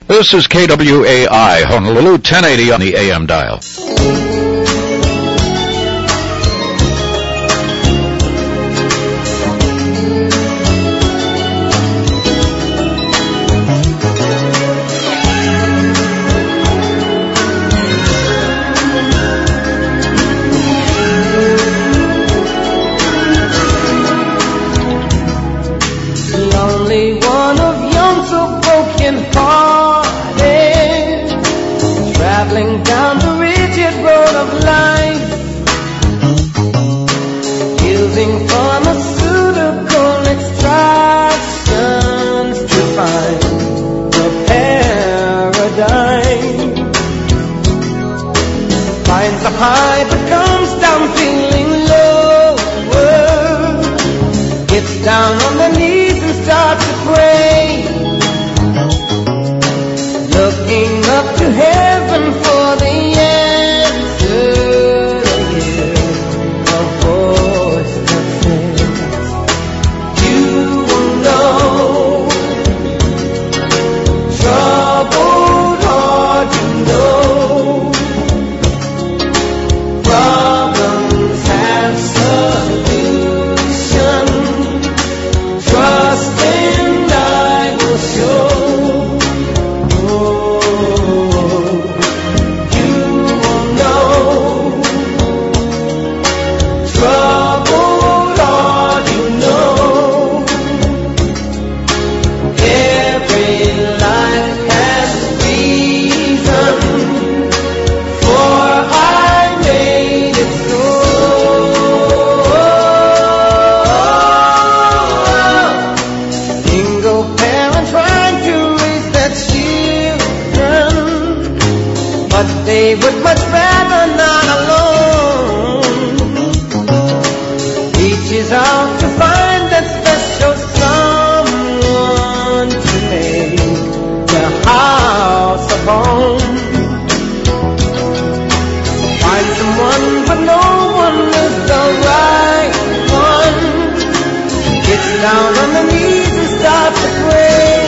This is KWAI, Honolulu, 1080 on the AM dial. Traveling down the rigid road of life, using pharmaceutical extractions to find the paradigm. Finds a high but comes down feeling lower, gets down on the knees and starts to pray, looking up to heaven for the answer. Hear a voice that says, you will know. Troubled heart, you know. Problems have solution. Trust and I will show. They would much rather not alone. Reaches out to find that special someone to make their house a home. Find someone, but no one is the right one. Gets down on the knees and starts to pray,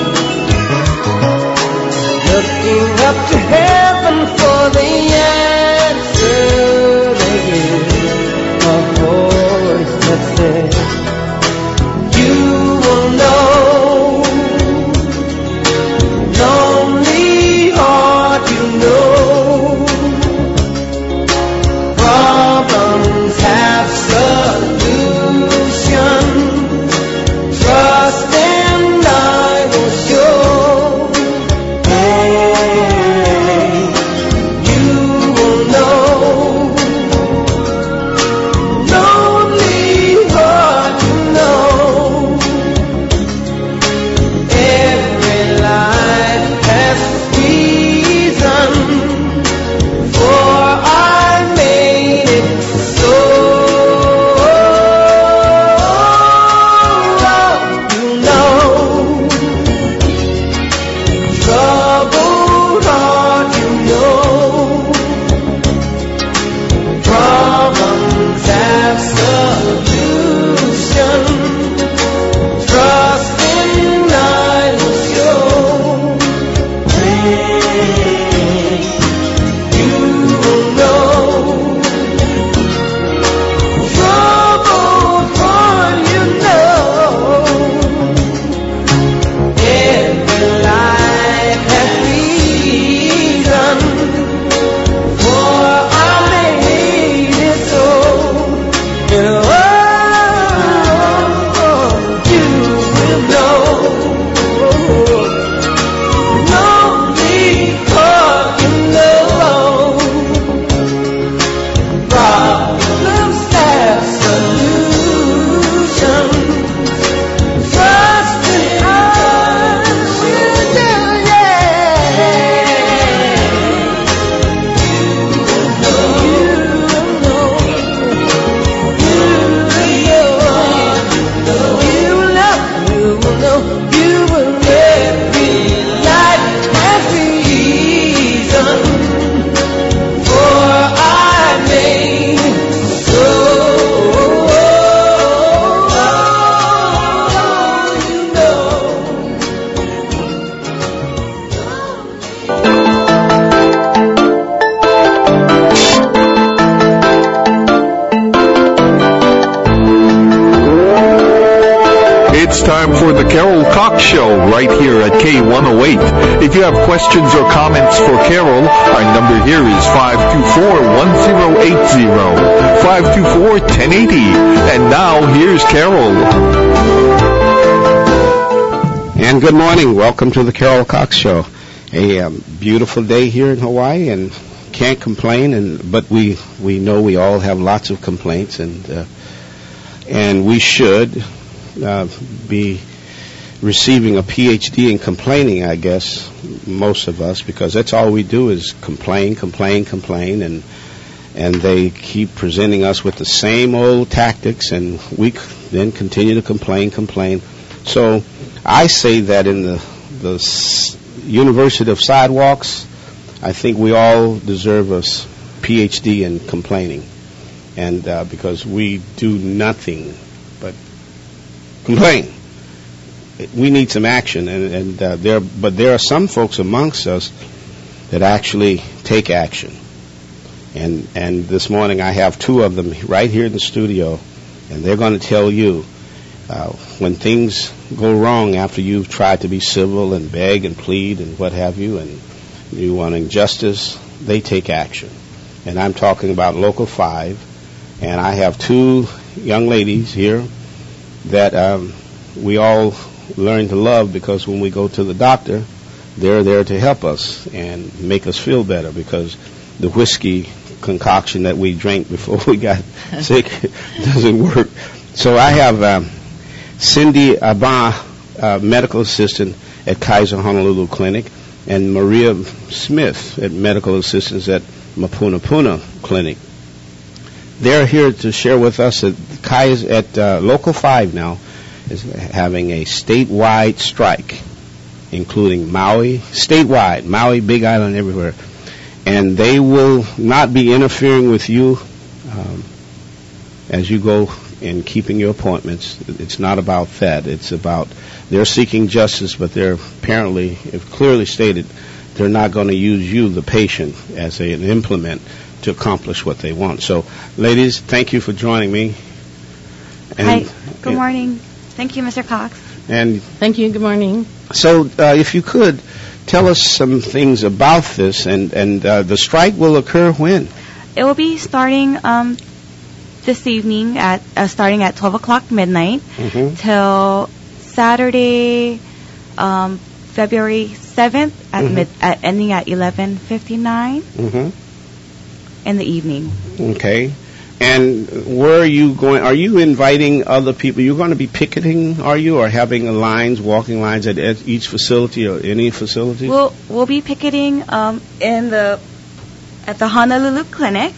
looking up to heaven for the answer. They hear a voice that says, you will know. Lonely heart, you know. Problems have solution. Trust and I will show. Carol Cox Show right here at K108. If you have questions or comments for Carol, our number here is 524-1080, 524-1080. And now here's Carol. And good morning. Welcome to the Carol Cox Show. A beautiful day here in Hawaii, and can't complain. But we know we all have lots of complaints, and we should be receiving a PhD in complaining, I guess, most of us, because that's all we do is complain, and they keep presenting us with the same old tactics, and we then continue to complain. So I say that in the University of Sidewalks, I think we all deserve a PhD in complaining, and because we do nothing but complain. We need some action, and there are some folks amongst us that actually take action. And this morning I have two of them right here in the studio, and they're going to tell you when things go wrong after you've tried to be civil and beg and plead and what have you, and you want injustice, they take action. And I'm talking about Local 5, and I have two young ladies here that we all learn to love, because when we go to the doctor, they're there to help us and make us feel better, because the whiskey concoction that we drank before we got sick doesn't work. So I have Cindy Abba, medical assistant at Kaiser Honolulu Clinic, and Maria Smith, at medical assistant at Mapunapuna Clinic. They're here to share with us that Kaiser at Local 5 now is having a statewide strike, including Maui, Big Island, everywhere. And they will not be interfering with you as you go in keeping your appointments. It's not about that. It's about they're seeking justice, but they're apparently, if clearly stated, they're not going to use you, the patient, as an implement to accomplish what they want. So, ladies, thank you for joining me. Hi. Good morning. Thank you, Mr. Cox. And thank you. Good morning. So, if you could tell us some things about this, and the strike will occur when? It will be starting this evening starting at 12 o'clock midnight till Saturday, February 7th at ending at 11:59 in the evening. Okay. And where are you going? Are you inviting other people? You're going to be picketing, are you, or having walking lines at each facility or any facility? We'll be picketing at the Honolulu Clinic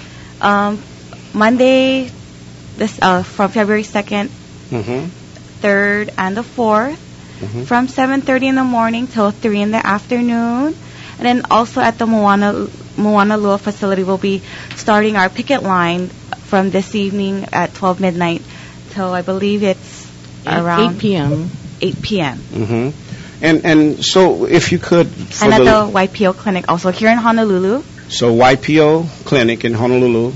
Monday, from February 2nd, 3rd, and the 4th, from 7:30 in the morning till 3 in the afternoon. And then also at the Moana Lua facility, we'll be starting our picket line from this evening at 12 midnight till I believe it's around 8 p.m. 8 p.m. And so if you could... And at the YPO clinic also here in Honolulu. So YPO clinic in Honolulu.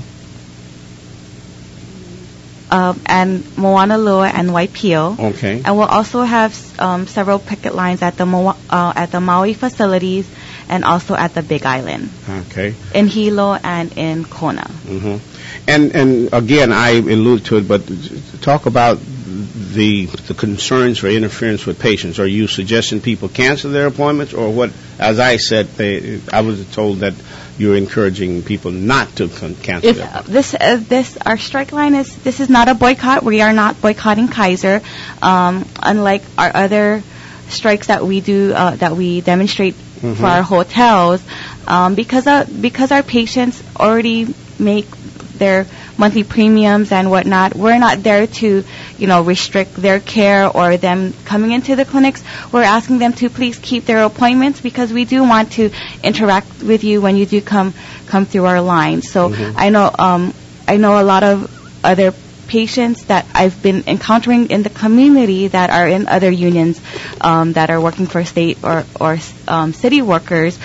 And Moana Lua and YPO. Okay. And we'll also have several picket lines at the Maui facilities and also at the Big Island. Okay. In Hilo and in Kona. And again, I allude to it, but talk about the concerns for interference with patients. Are you suggesting people cancel their appointments, or what? As I said, I was told that you're encouraging people not to cancel their appointments. Our strike line this is not a boycott. We are not boycotting Kaiser. Unlike our other strikes that we do, that we demonstrate for our hotels, because our patients already make their monthly premiums and whatnot. We're not there to, restrict their care or them coming into the clinics. We're asking them to please keep their appointments, because we do want to interact with you when you do come through our lines. So I know a lot of other patients that I've been encountering in the community that are in other unions that are working for state or city workers.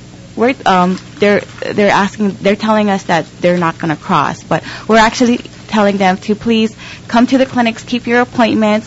They're telling us that they're not going to cross, but we're actually telling them to please come to the clinics, keep your appointments.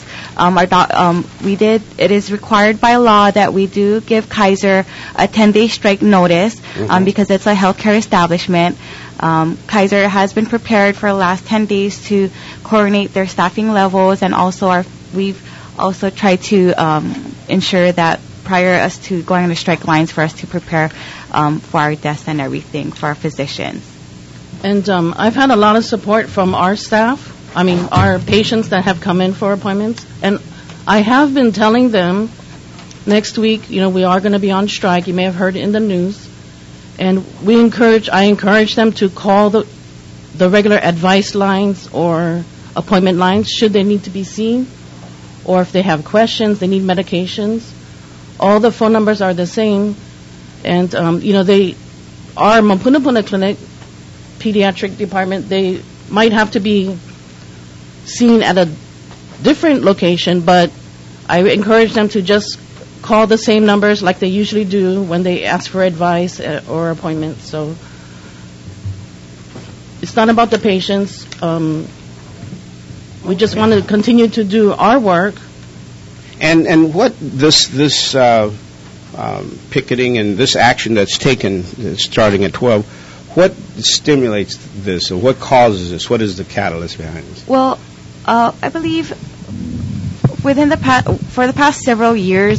It is required by law that we do give Kaiser a 10-day strike notice because it's a healthcare establishment. Kaiser has been prepared for the last 10 days to coordinate their staffing levels, and also we've also tried to ensure that prior us to going on the strike lines for us to prepare for our desks and everything for our physicians. And I've had a lot of support from our staff. I mean, our patients that have come in for appointments. And I have been telling them next week, we are going to be on strike. You may have heard it in the news. And I encourage them to call the regular advice lines or appointment lines should they need to be seen, or if they have questions, they need medications. All the phone numbers are the same. And, our Mapunapuna Clinic pediatric department, they might have to be seen at a different location, but I encourage them to just call the same numbers like they usually do when they ask for advice or appointments. So it's not about the patients. We just want to continue to do our work. And what this picketing and this action that's taken starting at 12, what stimulates this, or what causes this? What is the catalyst behind this? Well, I believe for the past several years,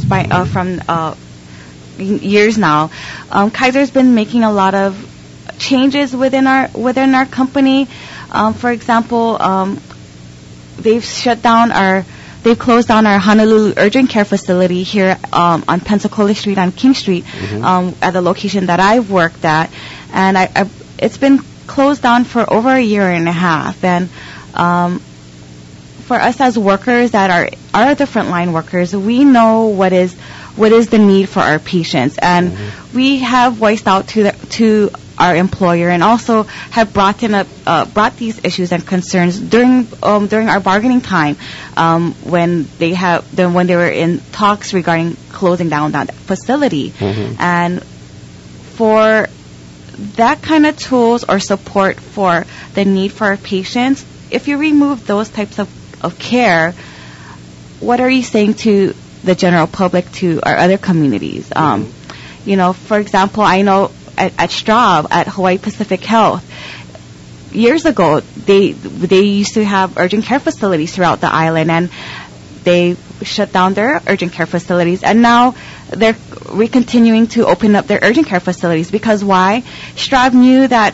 years now, Kaiser's been making a lot of changes within our company. For example, they've closed down our Honolulu urgent care facility here on Pensacola Street on King Street at the location that I've worked at, and it's been closed down for over a year and a half. And for us as workers that are the frontline workers, we know what is the need for our patients, and we have voiced out to our employer, and also have brought these issues and concerns during our bargaining time when they were in talks regarding closing down that facility. And for that kind of tools or support for the need for our patients, if you remove those types of care, what are you saying to the general public, to our other communities? For example, I know at Straub, at Hawaii Pacific Health, years ago, they used to have urgent care facilities throughout the island, and they shut down their urgent care facilities, and now they're continuing to open up their urgent care facilities. Because why? Straub knew that,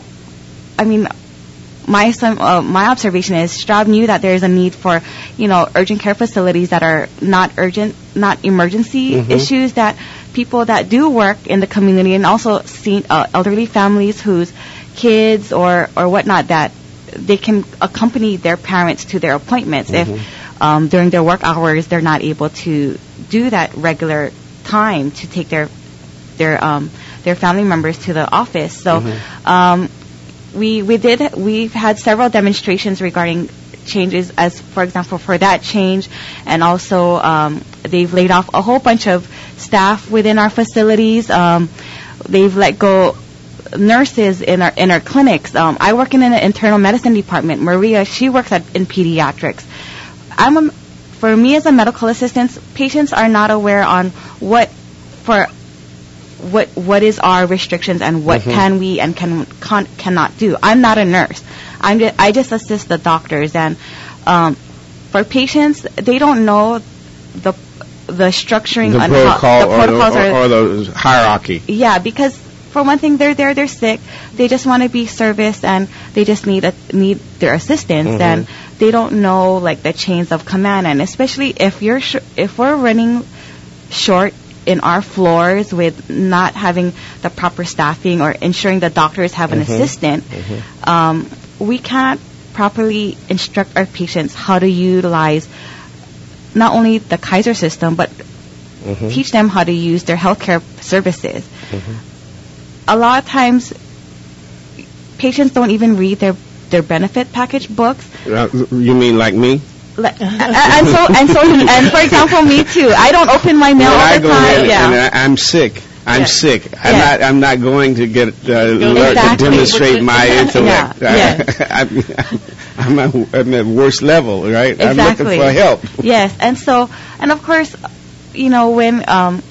my observation is Straub knew that there is a need for, urgent care facilities that are not urgent, not emergency issues, that people that do work in the community, and also elderly families whose kids or whatnot, that they can accompany their parents to their appointments if during their work hours they're not able to do that regular time to take their family members to the office. So we've had several demonstrations regarding changes, as for example for that change, and also they've laid off a whole bunch of staff within our facilities. They've let go nurses in our clinics. I work in an internal medicine department. Maria, she works in pediatrics. For me as a medical assistant, patients are not aware on what is our restrictions and what can we and cannot do. I'm not a nurse. I just assist the doctors, and for patients, they don't know the structuring, the protocols or the hierarchy. Yeah, because for one thing, they're sick. They just want to be serviced, and they just need their assistance. And they don't know the chains of command, and especially if we're running short in our floors with not having the proper staffing or ensuring the doctors have an assistant, we can't properly instruct our patients how to utilize not only the Kaiser system, but teach them how to use their healthcare services. A lot of times, patients don't even read their benefit package books. You mean like me? And for example, me too. I don't open my mail all the time. And I'm sick, I'm Yes. sick. Yes. I'm not going to get learn to Exactly. demonstrate my intellect. Yeah. I'm at worst level, right? I'm looking Exactly. for help. Yes, and of course, when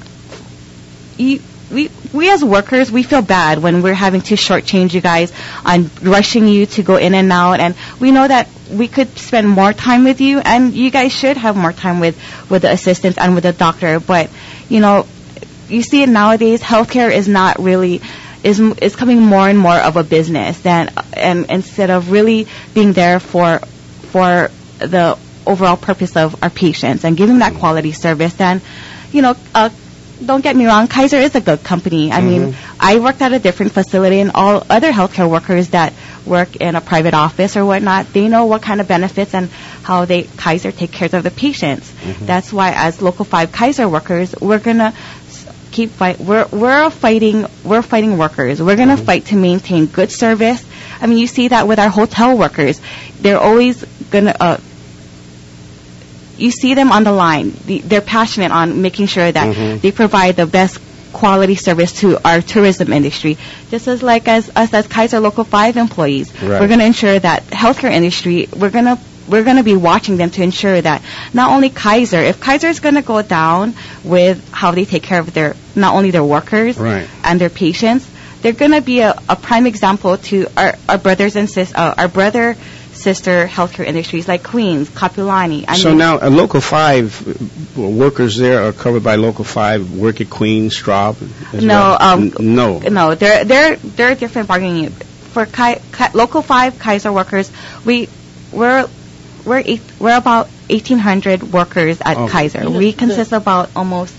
we as workers, we feel bad when we're having to shortchange you guys on rushing you to go in and out, and we know that we could spend more time with you, and you guys should have more time with the assistants and with the doctor. But you see it nowadays. Healthcare is not really is coming more and more of a business and instead of really being there for the overall purpose of our patients and giving that quality service. Then, don't get me wrong, Kaiser is a good company. I mean, I worked at a different facility, and all other healthcare workers that work in a private office or whatnot, they know what kind of benefits and how Kaiser take care of the patients. That's why, as Local 5 Kaiser workers, we're gonna keep fight. We're fighting workers. We're gonna fight to maintain good service. I mean, you see that with our hotel workers. They're always gonna. You see them on the line. They're passionate on making sure that they provide the best quality service to our tourism industry. Just as like as us as Kaiser Local 5 employees, we're going to ensure that healthcare industry, we're going to be watching them to ensure that not only Kaiser, if Kaiser is going to go down with how they take care of not only their workers and their patients, they're going to be a prime example to our brothers and sister healthcare industries like Queens, Kapilani. Now, Local 5 workers there are covered by Local 5, work at Queens, Straub? No, they're a different bargaining unit. For Local 5 Kaiser workers, we're about 1,800 workers at Kaiser. We consist about almost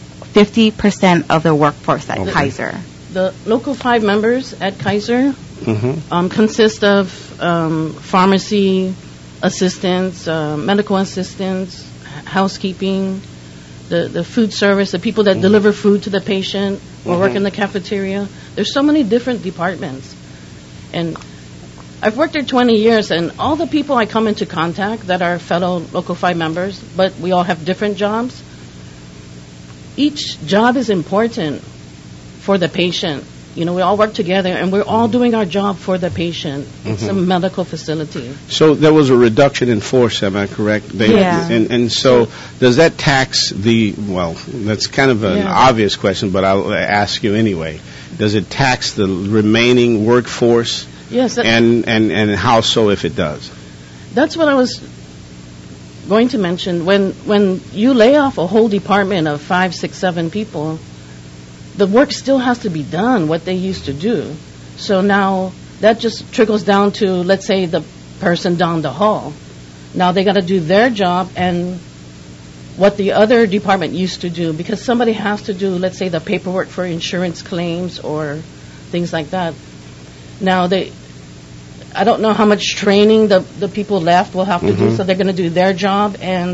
50% of the workforce at Kaiser. The Local 5 members at Kaiser consist of pharmacy assistants, medical assistants, housekeeping, the food service, the people that deliver food to the patient or work in the cafeteria. There's so many different departments. And I've worked there 20 years, and all the people I come into contact that are fellow Local 5 members, but we all have different jobs. Each job is important for the patient. We all work together, and we're all doing our job for the patient. It's a medical facility. So there was a reduction in force, am I correct? And so does that tax that's kind of an obvious question, but I'll ask you anyway. Does it tax the remaining workforce? Yes. And how so if it does? That's what I was going to mention. When you lay off a whole department of 5, 6, 7 people, the work still has to be done, what they used to do. So now that just trickles down to, let's say, the person down the hall. Now they got to do their job and what the other department used to do, because somebody has to do, let's say, the paperwork for insurance claims or things like that. Now I don't know how much training the people left will have to do, so they're going to do their job, and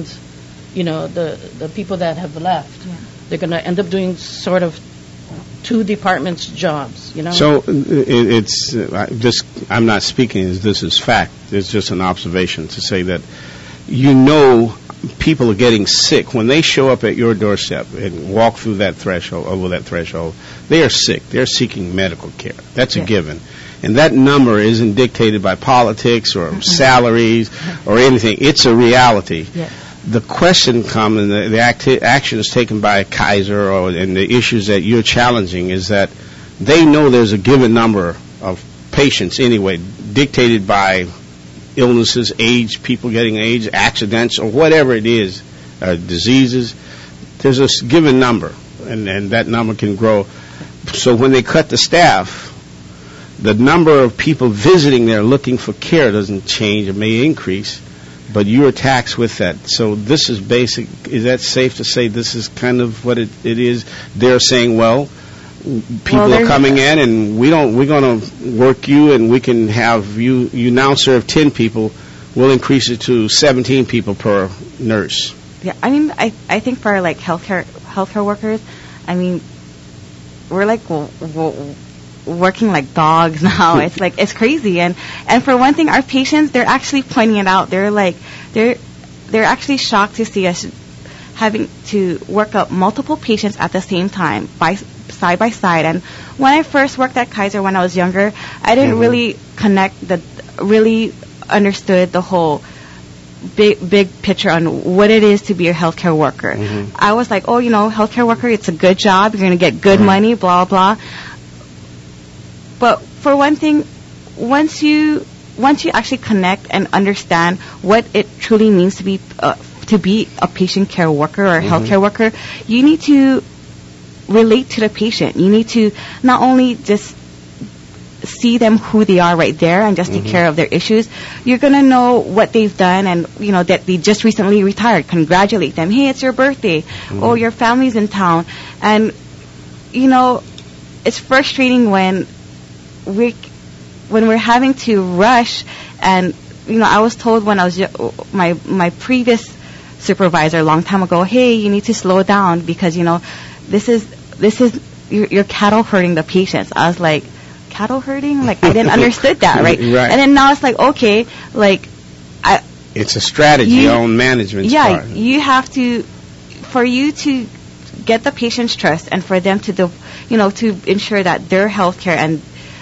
the people that have left, they're going to end up doing sort of 2 departments' jobs, So it's I'm not speaking as this is fact. It's just an observation to say that people are getting sick when they show up at your doorstep and walk through that threshold, over that threshold. They are sick. They're seeking medical care. That's a given. And that number isn't dictated by politics or salaries or anything. It's a reality. Yes. The question comes, and the actions taken by Kaiser and the issues that you're challenging is that they know there's a given number of patients anyway, dictated by illnesses, age, people getting AIDS, accidents, or whatever it is, diseases. There's a given number, and that number can grow. So when they cut the staff, the number of people visiting there looking for care doesn't change. It may increase, but you're taxed with that. So this is basic. Is that safe to say this is kind of what it is? They're saying, people are coming in, and we're going to work you, and we can have you now serve 10 people. We'll increase it to 17 people per nurse. Yeah, I mean, I think for like healthcare workers, I mean, we're like working like dogs now. It's crazy. And for one thing, our patients, they're actually pointing it out. They're like, they're actually shocked to see us having to work up multiple patients at the same time by side by side. And when I first worked at Kaiser when I was younger, I didn't really really understood the whole big picture on what it is to be a healthcare worker. I was like, oh, healthcare worker, it's a good job. You're going to get good money, blah, blah. But for one thing, once you actually connect and understand what it truly means to be a patient care worker or a healthcare worker, you need to relate to the patient. You need to not only just see them who they are right there and just take care of their issues. You're going to know what they've done and, that they just recently retired. Congratulate them. Hey, it's your birthday. Oh, your family's in town. And, it's frustrating when we're having to rush. And, I was told when I was my previous supervisor a long time ago, hey, you need to slow down because, this is you're cattle herding the patients. I was like, cattle herding? Like, I didn't understood that, right? Right. And then now it's like, okay, like, it's a strategy on management's part. Yeah, you have to, for you to get the patient's trust and for them to, to ensure that their health care and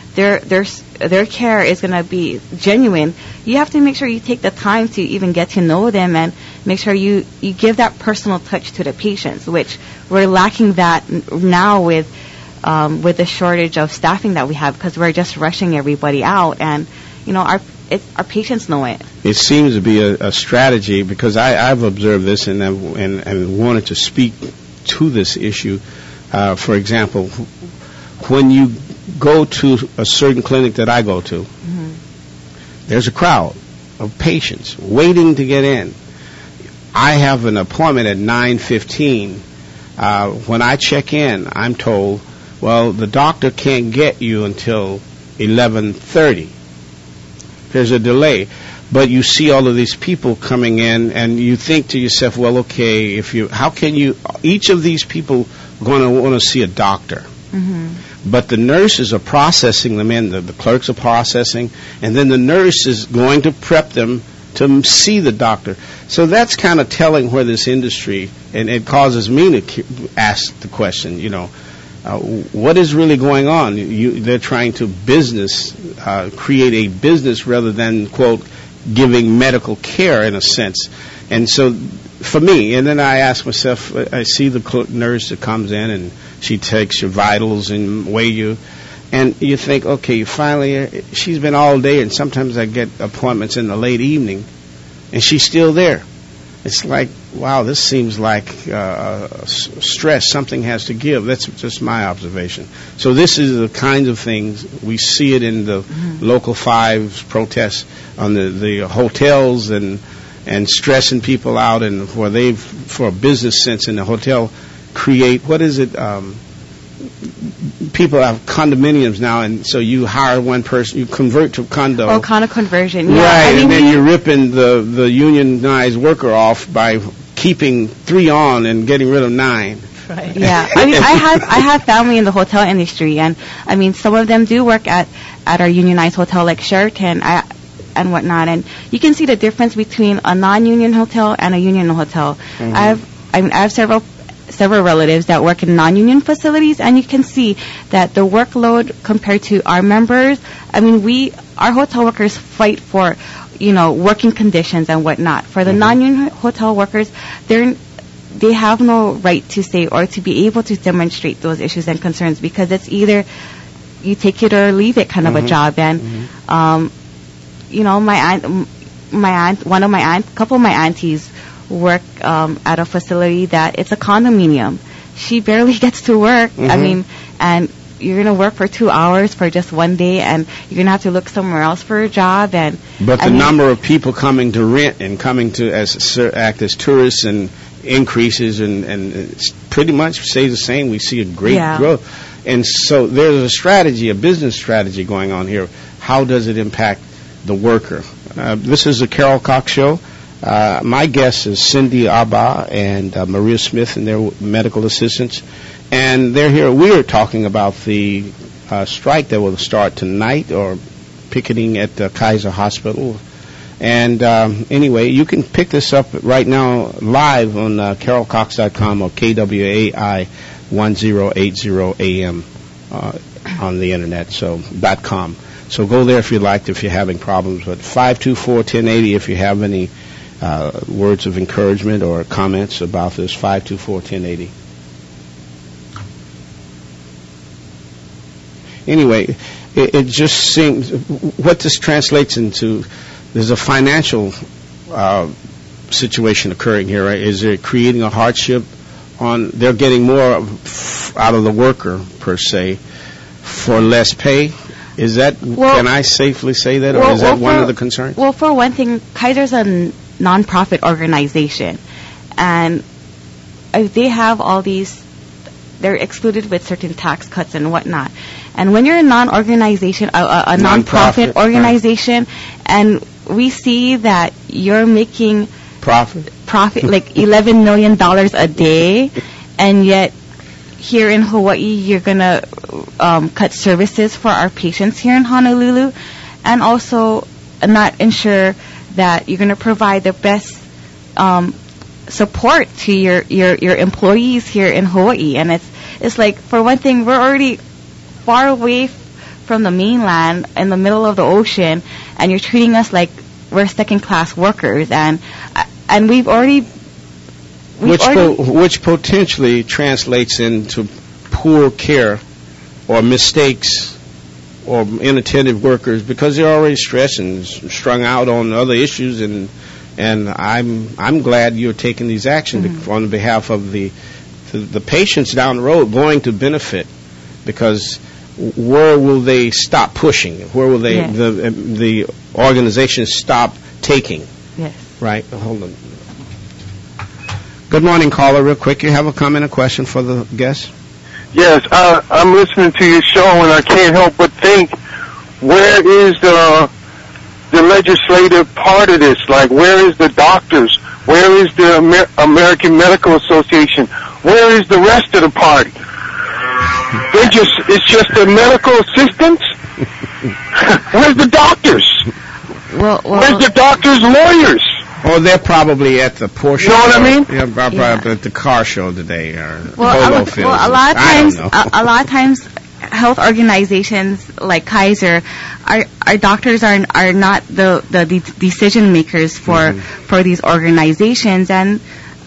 their care is going to be genuine, you have to make sure you take the time to even get to know them and make sure you give that personal touch to the patients, which we're lacking that now with the shortage of staffing that we have because we're just rushing everybody out, and our patients know it. It seems to be a strategy because I've observed this and wanted to speak to this issue. For example, when you go to a certain clinic that I go to, there's a crowd of patients waiting to get in. I have an appointment at 9:15. When I check in, I'm told, well, the doctor can't get you until 11:30. There's a delay. But you see all of these people coming in, and you think to yourself, well, okay, how can you, each of these people going to want to see a doctor. But the nurses are processing them in, the clerks are processing, and then the nurse is going to prep them to see the doctor. So that's kind of telling where this industry, and it causes me to ask the question, what is really going on? They're trying to create a business rather than, quote, giving medical care in a sense. And so for me, and then I ask myself, I see the nurse that comes in and she takes your vitals and weigh you. And you think, okay, finally, she's been all day, and sometimes I get appointments in the late evening, and she's still there. It's like, wow, this seems like stress. Something has to give. That's just my observation. So this is the kinds of things, we see it in the Local 5's protests on the hotels and stressing people out, and where for a business sense in the hotel, create, what is it, people have condominiums now, and so you hire one person, you convert to condo. Oh, condo conversion, yeah. Right, and then you're ripping the unionized worker off by keeping 3 on and getting rid of 9. Right. Yeah, I have family in the hotel industry, and some of them do work at our unionized hotel like Sheraton and whatnot, and you can see the difference between a non-union hotel and a union hotel. I have several relatives that work in non-union facilities, and you can see that the workload compared to our members, our hotel workers fight for, working conditions and whatnot. For the non-union hotel workers, they have no right to say or to be able to demonstrate those issues and concerns, because it's either you take it or leave it kind of a job. And couple of my aunties work at a facility that it's a condominium. She barely gets to work. And you're going to work for 2 hours for just one day, and you're going to have to look somewhere else for a job. But the number of people coming to rent and coming to act as tourists and increases, and it's pretty much stays the same. We see a great growth. And so there's a business strategy going on here. How does it impact the worker? This is the Carol Cox Show. My guest is Cindy Abba and Maria Smith and their medical assistants. And they're here. We are talking about the strike that will start tonight, or picketing at Kaiser Hospital. And anyway, you can pick this up right now live on carolcox.com or KWAI 1080 AM on the internet, so .com. So go there if you like, if you're having problems. But 524-1080 if you have any words of encouragement or comments about this, 524-1080. Anyway, it just seems, what this translates into, there's a financial situation occurring here, right? Is it creating a hardship on, they're getting more out of the worker, per se, for less pay? Is that, can I safely say that, or is that one of the concerns? Well, for one thing, Kaiser's a non-profit organization, and they have all these, they're excluded with certain tax cuts and whatnot. And when you're a non-organization, a non-profit organization, and we see that you're making profit like $11 million a day, and yet here in Hawaii you're gonna cut services for our patients here in Honolulu, and also not ensure that you're gonna provide the best support to your employees here in Hawaii. And it's like, for one thing, we're already far away from the mainland in the middle of the ocean, and you're treating us like we're second-class workers, and we've already which potentially translates into poor care or mistakes or inattentive workers, because they're already stressed and strung out on other issues, and I'm glad you're taking these actions on behalf of the patients down the road going to benefit, because where will they stop pushing? Where will they the organizations stop taking? Yes. Right. Hold on. Good morning, caller. Real quick, you have a comment or question for the guest? Yes, I'm listening to your show, and I can't help but think, where is the legislative part of this? Like, where is the doctors? Where is the American Medical Association? Where is the rest of the party? It's just the medical assistants? Where's the doctors? Where's the doctors' lawyers? Oh, they're probably at the Porsche. You know what I mean? Yeah, probably at the car show today, or Polo Field. Well, a lot of times, health organizations like Kaiser, our doctors are not the decision makers for these organizations, and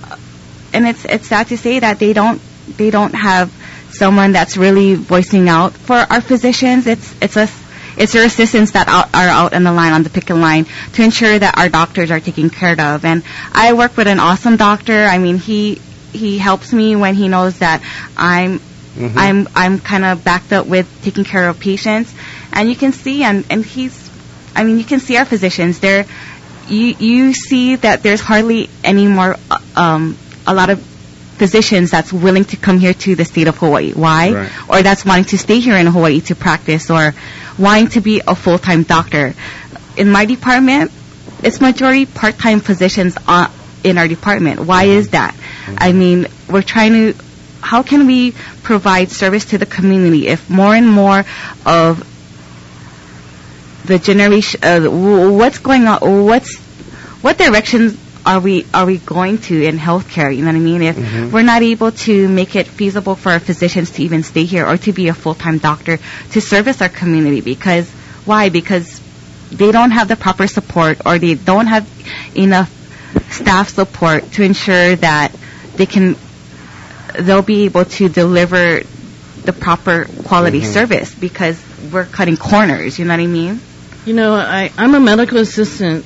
it's sad to say that they don't have someone that's really voicing out for our physicians. It's their assistants that are out on the line, on the picket line, to ensure that our doctors are taken care of. And I work with an awesome doctor. I mean, he helps me when he knows that I'm kind of backed up with taking care of patients. And you can see, you can see our physicians there. You see that there's hardly any more, a lot of physicians that's willing to come here to the state of Hawaii. Why? Right. Or that's wanting to stay here in Hawaii to practice, or wanting to be a full-time doctor. In my department, it's majority part-time physicians in our department. Why is that? I mean, we're trying to, how can we provide service to the community if more and more of the generation, what's going on, what directions are we going to in healthcare? You know what I mean? If we're not able to make it feasible for our physicians to even stay here or to be a full-time doctor to service our community, because why? Because they don't have the proper support, or they don't have enough staff support to ensure that they'll be able to deliver the proper quality service, because we're cutting corners. You know what I mean? You know, I'm a medical assistant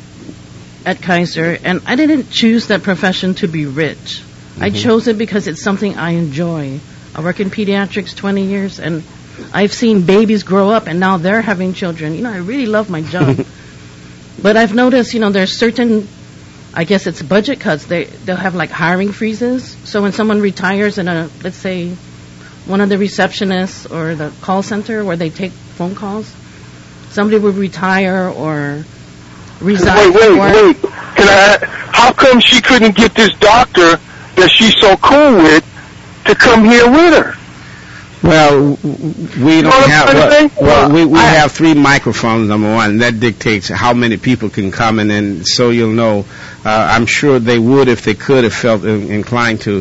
at Kaiser, and I didn't choose that profession to be rich. I chose it because it's something I enjoy. I work in pediatrics 20 years, and I've seen babies grow up, and now they're having children. You know, I really love my job. But I've noticed, you know, there's certain, I guess it's budget cuts. They'll have like hiring freezes. So when someone retires in let's say, one of the receptionists or the call center where they take phone calls, somebody would retire or resign. Wait. How come she couldn't get this doctor that she's so cool with to come here with her? Well, we don't have. We have 3 microphones. Number one, and that dictates how many people can come, and then so you'll know. I'm sure they would if they could have felt inclined to.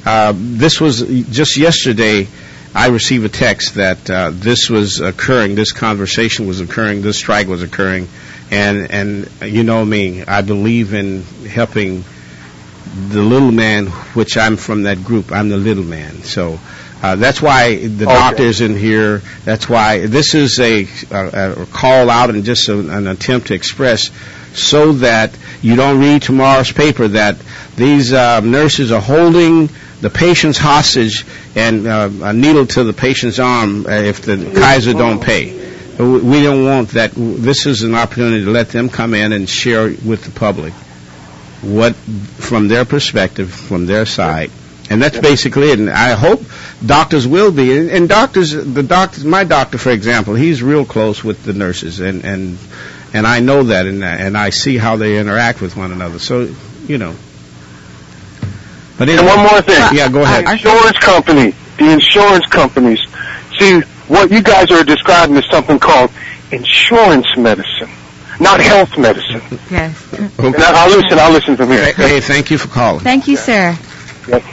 This was just yesterday. I received a text that this was occurring, this conversation was occurring, this strike was occurring, and you know me, I believe in helping the little man, which I'm from that group. I'm the little man, so that's why the doctor's in here. That's why this is a call out and just an attempt to express, so that you don't read tomorrow's paper that these nurses are holding the patient's hostage and a needle to the patient's arm if the Kaiser don't pay. We don't want that. This is an opportunity to let them come in and share with the public what, from their perspective, from their side. And that's basically it. And I hope doctors will be. And doctors, my doctor, for example, he's real close with the nurses, and I know that, and I see how they interact with one another. So, you know. But and one more thing. Yeah, go ahead. The insurance companies. See, what you guys are describing is something called insurance medicine, not health medicine. Yes. Okay. And I'll listen from here. Hey, thank you for calling. Thank you, sir. Yep.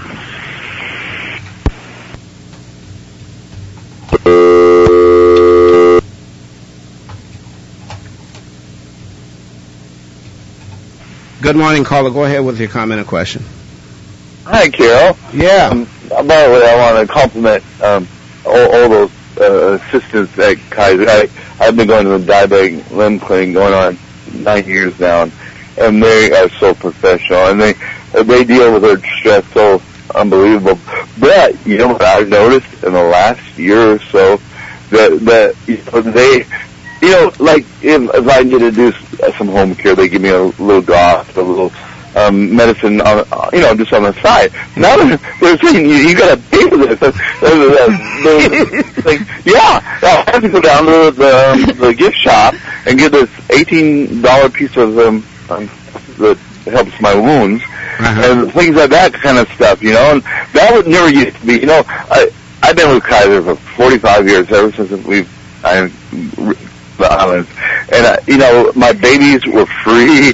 Good morning, caller. Go ahead with your comment or question. Hi, Carol. Yeah. By the way, I want to compliment all those assistants at Kaiser. I've been going to the diabetic limb clinic going on 9 years now, and they are so professional, and they deal with their stress so unbelievable. But you know what I've noticed in the last year or so, that they, like if I need to do some home care, they give me a little gauze, a little medicine on, just on the side. Now they're saying you got to pay for this. I have to go down to the gift shop and get this $18 piece of that helps my wounds and things like that kind of stuff. And that would never used to be. I've been with Kaiser for 45 years, ever since the islands, and my babies were free.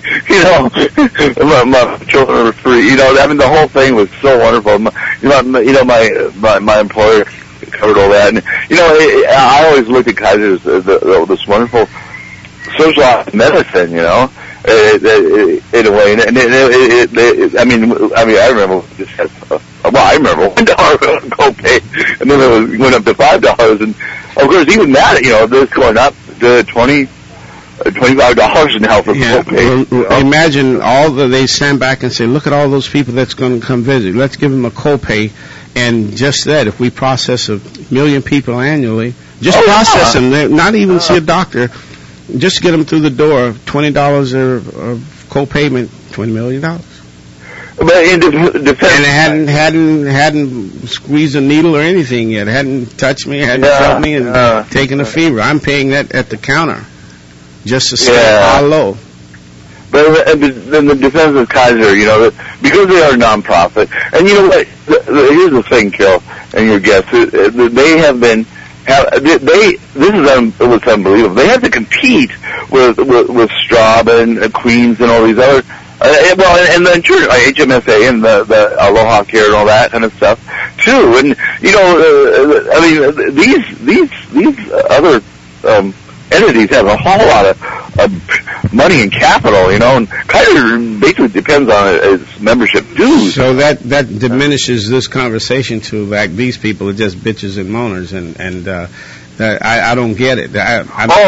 My children were free. The whole thing was so wonderful. My employer covered all that, and I always looked at Kaiser as this wonderful socialized medicine. In a way, and I remember just had I remember $1 copay, and then it went up to $5, and of course even that, this going up to $25 now for copay. Well, imagine they stand back and say, look at all those people that's going to come visit. Let's give them a copay, and just that, if we process 1 million people annually, just process them, not even see a doctor. Just get them through the door, $20 of co-payment, $20 million. But it depends. And it hadn't squeezed a needle or anything yet. It hadn't touched me, hadn't felt me, and taken a fever. I'm paying that at the counter, just to say hello. But then the defense of Kaiser, because they are a nonprofit, and you know what? Here's the thing, Carol, and your guests, they have been. It was unbelievable. They had to compete with Straub and Queens and all these other, and then sure, HMSA and the Aloha Care and all that kind of stuff too. And these other entities have a whole lot of money and capital, and Kaiser basically depends on its membership dues. So that diminishes this conversation to like these people are just bitches and moaners, and I don't get it. No.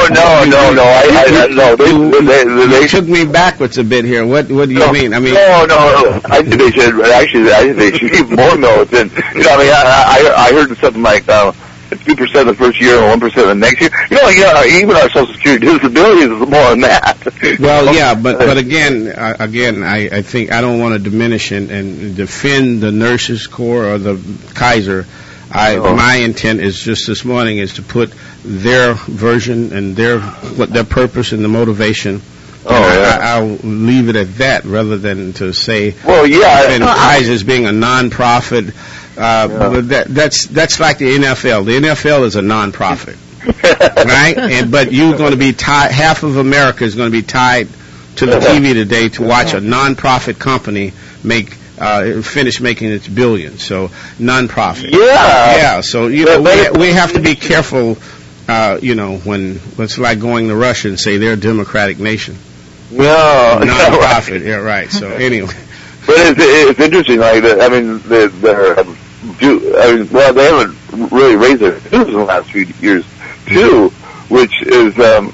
They took me backwards a bit here. What do you mean? No. I think they should keep more militant. I heard something like 2% the first year and 1% the next year. Even our Social Security disability is more than that. Well, yeah, but again, I think I don't want to diminish and defend the nurses corps or the Kaiser. My intent is just this morning is to put their version and their purpose and the motivation. I'll leave it at that rather than to say Kaiser is being a non-profit. That's like the NFL. The NFL is a non-profit, right? But you're going to be tied. Half of America is going to be tied to the TV today to watch a non-profit company make finished making its billions. So nonprofit. Yeah. So we have to be careful. When it's like going to Russia and say they're a democratic nation. No. Nonprofit. Yeah, right. So anyway. But it's interesting. Like they haven't really raised their dues in the last few years too, which is and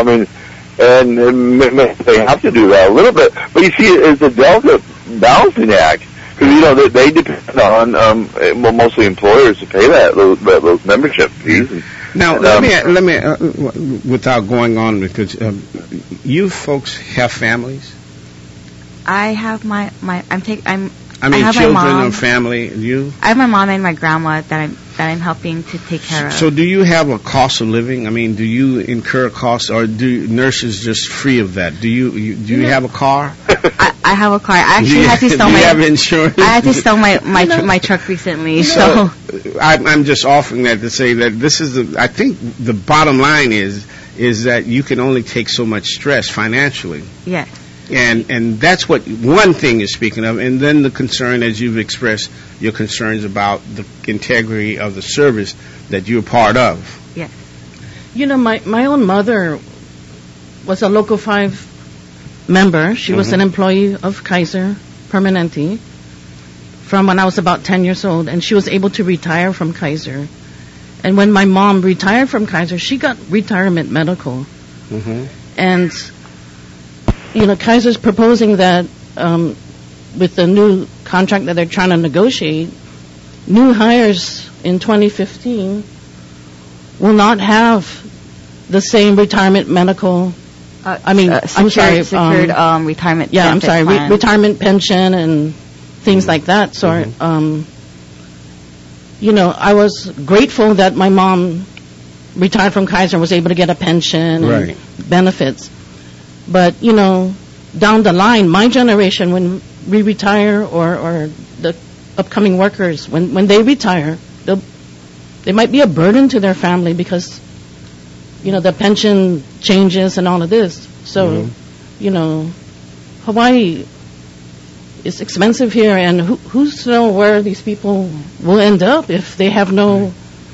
they have to do that a little bit. But you see, it's a delicate balancing act because they depend on mostly employers to pay those membership fees. Now let me without going on, because you folks have families. I have children or family. You? I have my mom and my grandma that I'm helping to take care of. So do you have a cost of living? I mean, do you incur costs, or do nurses just free of that? Do you have a car? I have a car. I actually had to sell do you have insurance? I had to sell my truck recently. So I'm just offering that to say that this is I think the bottom line is that you can only take so much stress financially. Yes. And that's what one thing you're speaking of, and then the concern, as you've expressed your concerns about the integrity of the service that you're part of. Yes. My own mother was a Local 5 member. She was an employee of Kaiser Permanente from when I was about 10 years old, and she was able to retire from Kaiser. And when my mom retired from Kaiser, she got retirement medical. And Kaiser's proposing that with the new contract that they're trying to negotiate, new hires in 2015 will not have the same retirement medical. Secured retirement. Yeah, I'm sorry, retirement pension and things like that. So, I was grateful that my mom retired from Kaiser and was able to get a pension and benefits. But, down the line, my generation, when we retire, or the upcoming workers, when they retire, they might be a burden to their family because, the pension changes and all of this. So, Hawaii is expensive here, and who's to know where these people will end up if they have no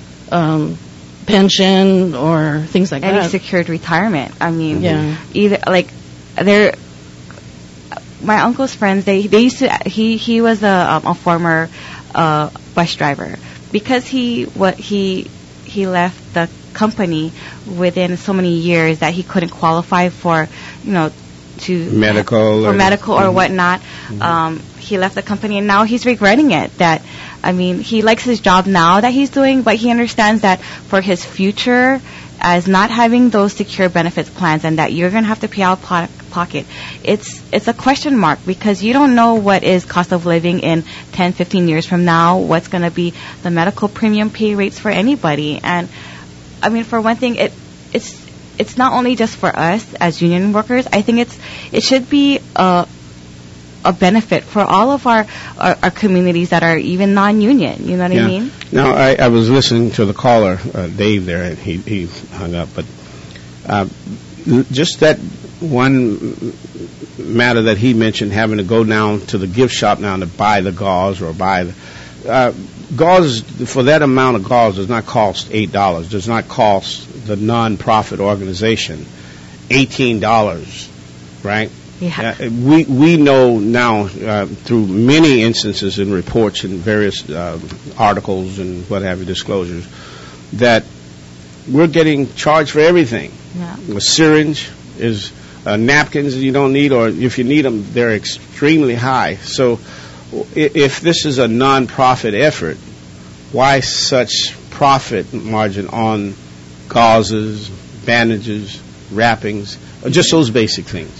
pension or things like that. Any secured retirement. I mean, either they're my uncle's friends. They used to. He was a former bus driver because he left the company within so many years that he couldn't qualify for medical or whatnot. He left the company, and now he's regretting it. He likes his job now that he's doing, but he understands that for his future, as not having those secure benefits plans, and that you're going to have to pay out pocket, it's a question mark, because you don't know what is cost of living in 10, 15 years from now, what's going to be the medical premium pay rates for anybody. And for one thing, it's not only just for us as union workers. I think it should be a benefit for all of our communities that are even non-union. You know what I mean? Now, I was listening to the caller, Dave, there, and he hung up. But just that one matter that he mentioned, having to go down to the gift shop now to buy the gauze or buy the gauze, for that amount of gauze does not cost $8. Does not cost the non-profit organization $18, right? Yeah. We know now through many instances in reports and various articles and what have you, disclosures, that we're getting charged for everything. Yeah. A syringe is napkins you don't need, or if you need them, they're extremely high. So if this is a non-profit effort, why such profit margin on gauzes, bandages, wrappings, or just those basic things?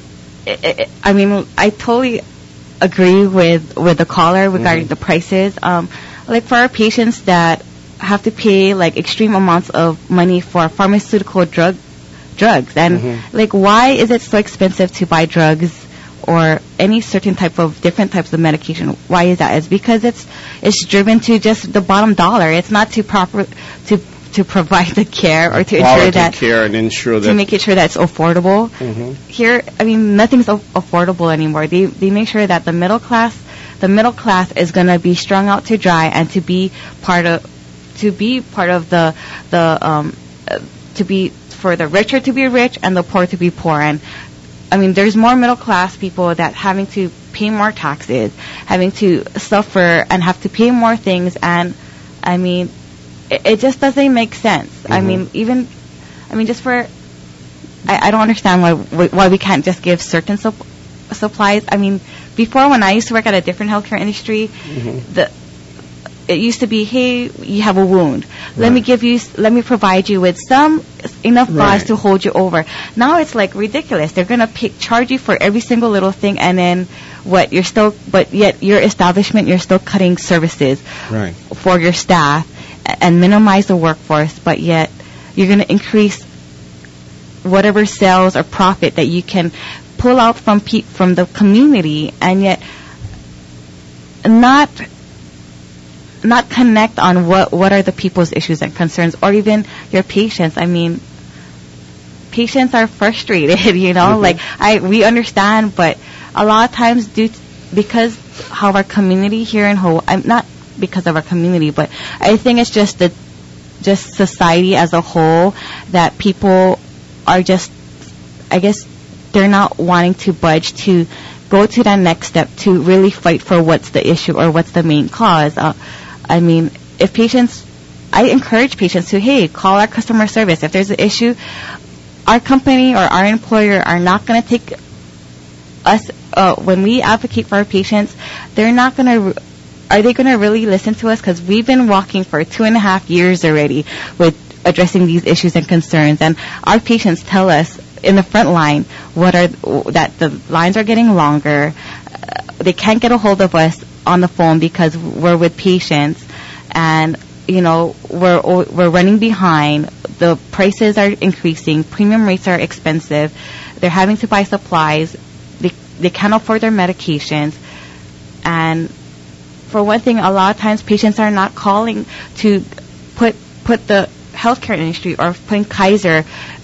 I totally agree with the caller regarding the prices. For our patients that have to pay extreme amounts of money for pharmaceutical drugs, and why is it so expensive to buy drugs or any certain different types of medication? Why is that? It's because it's driven to just the bottom dollar. It's not to provide the care or to ensure that care and ensure that to make it sure that it's affordable. Here, nothing's affordable anymore. They make sure that the middle class the middle class is going to be strung out to dry, and to be part of for the richer to be rich and the poor to be poor. And I mean, there's more middle class people that having to pay more taxes, having to suffer and have to pay more things, and I mean, it just doesn't make sense. I mean, just for, I don't understand why we can't just give certain supplies. I mean, before, when I used to work at a different healthcare industry, it used to be, hey, you have a wound. Let me provide you with enough gauze to hold you over. Now it's like ridiculous. They're going to charge you for every single little thing, and then but yet your establishment, you're still cutting services for your staff and minimize the workforce, but yet you're going to increase whatever sales or profit that you can pull out from the community, and yet not connect on what are the people's issues and concerns, or even your patients. I mean, patients are frustrated, we understand, but a lot of times because how our community here in Hawaii, not because of our community, but I think it's just society as a whole, that people are just, I guess, they're not wanting to budge to go to that next step to really fight for what's the issue or what's the main cause. I mean, I encourage patients to, hey, call our customer service. If there's an issue, our company or our employer are not going to take us, when we advocate for our patients, are they going to really listen to us? Because we've been walking for 2.5 years already with addressing these issues and concerns, and our patients tell us in the front line that the lines are getting longer. They can't get a hold of us on the phone because we're with patients, and we're running behind. The prices are increasing. Premium rates are expensive. They're having to buy supplies. They can't afford their medications, and for one thing, a lot of times patients are not calling to put the healthcare industry or putting Kaiser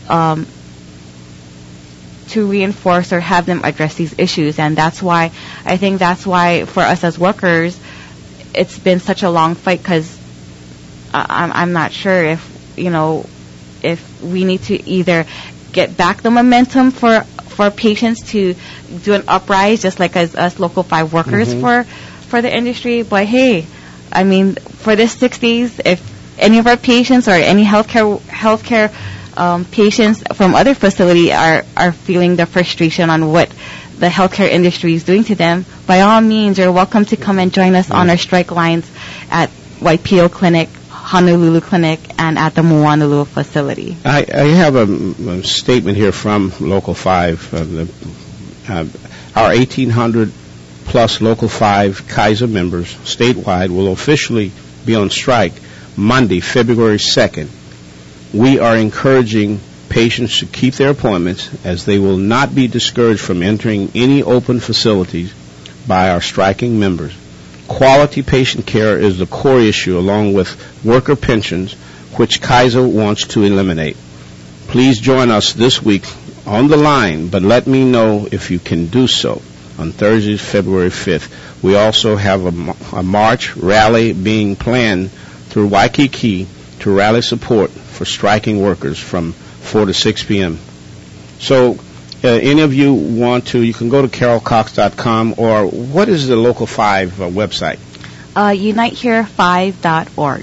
to reinforce or have them address these issues. And that's why for us as workers, it's been such a long fight, because I'm not sure if we need to either get back the momentum for patients to do an uprise, just like as us Local 5 workers for the industry. But hey, I mean, for this 6 days, if any of our patients or any healthcare patients from other facility are feeling the frustration on what the healthcare industry is doing to them, by all means, you're welcome to come and join us on our strike lines at Waipio Clinic, Honolulu Clinic, and at the Moanalua facility. I have a statement here from Local 5. Our 1,800 plus Local 5 Kaiser members statewide will officially be on strike Monday, February 2nd. We are encouraging patients to keep their appointments, as they will not be discouraged from entering any open facilities by our striking members. Quality patient care is the core issue, along with worker pensions, which Kaiser wants to eliminate. Please join us this week on the line, but let me know if you can do so on Thursday, February 5th. We also have a march rally being planned through Waikiki to rally support for striking workers from 4 to 6 p.m. So any of you want to, you can go to carolcox.com, or what is the Local 5 website? UniteHere5.org.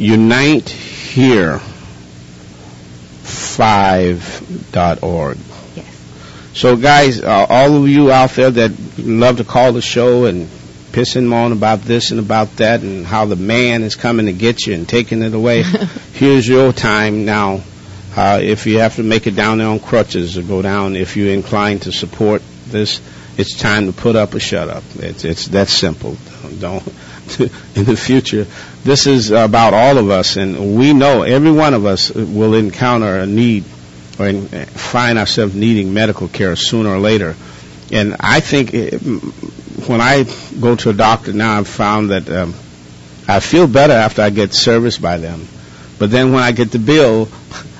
UniteHere5.org. Yes. So guys, all of you out there that love to call the show and piss and moan about this and about that and how the man is coming to get you and taking it away, here's your time now. If you have to make it down there on crutches or go down, if you're inclined to support this, it's time to put up or shut up. It's that simple. Don't in the future. This is about all of us, and we know every one of us will encounter a need or find ourselves needing medical care sooner or later. And I think when I go to a doctor now, I've found that I feel better after I get serviced by them. But then when I get the bill,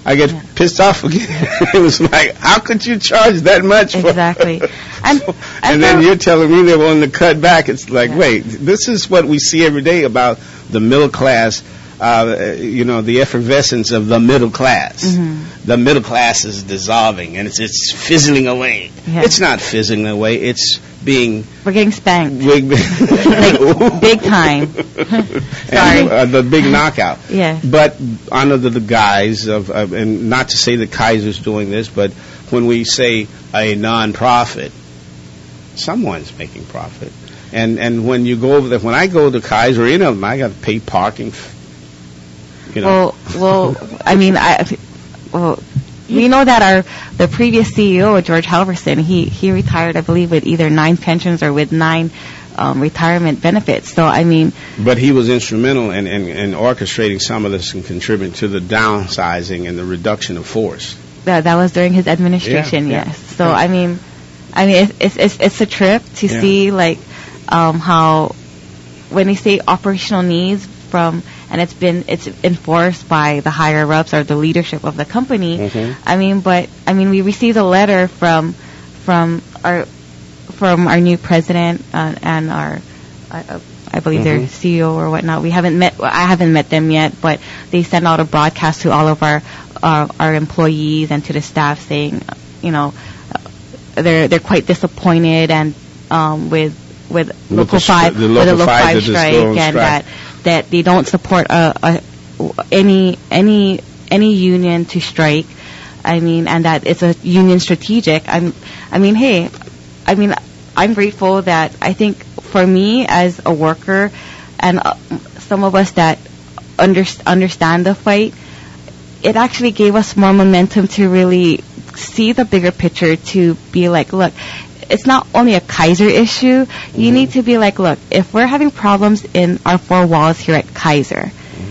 I get pissed off again. It was like, how could you charge that much? Exactly. And then you're telling me they're willing to cut back. It's like, wait, this is what we see every day about the middle class. The effervescence of the middle class. Mm-hmm. The middle class is dissolving, and it's fizzling away. Yeah. It's not fizzling away. It's being... We're getting spanked. Big time. Sorry. And, the big knockout. Yeah. But under the guise of, and not to say that Kaiser's doing this, but when we say a non-profit, someone's making profit. And when you go over there, when I go to Kaiser, any of them, I got to pay parking. Well, I mean, we know that the previous CEO, George Halverson, he retired, I believe, with either 9 pensions or with 9 retirement benefits. So, I mean... But he was instrumental in orchestrating some of this and contributing to the downsizing and the reduction of force. That was during his administration, yes. So, I mean, it's a trip to see, like, how when they say operational needs and it's enforced by the higher ups or the leadership of the company. Mm-hmm. We received a letter from our new president and our I believe their CEO or whatnot. I haven't met them yet, but they send out a broadcast to all of our employees and to the staff saying, they're quite disappointed and with Local 5 strike, and that they don't support any union to strike. And that it's a union strategic. I'm grateful that I think for me as a worker and some of us that understand the fight, it actually gave us more momentum to really see the bigger picture, to be like, look, it's not only a Kaiser issue. You need to be like, look, if we're having problems in our 4 walls here at Kaiser,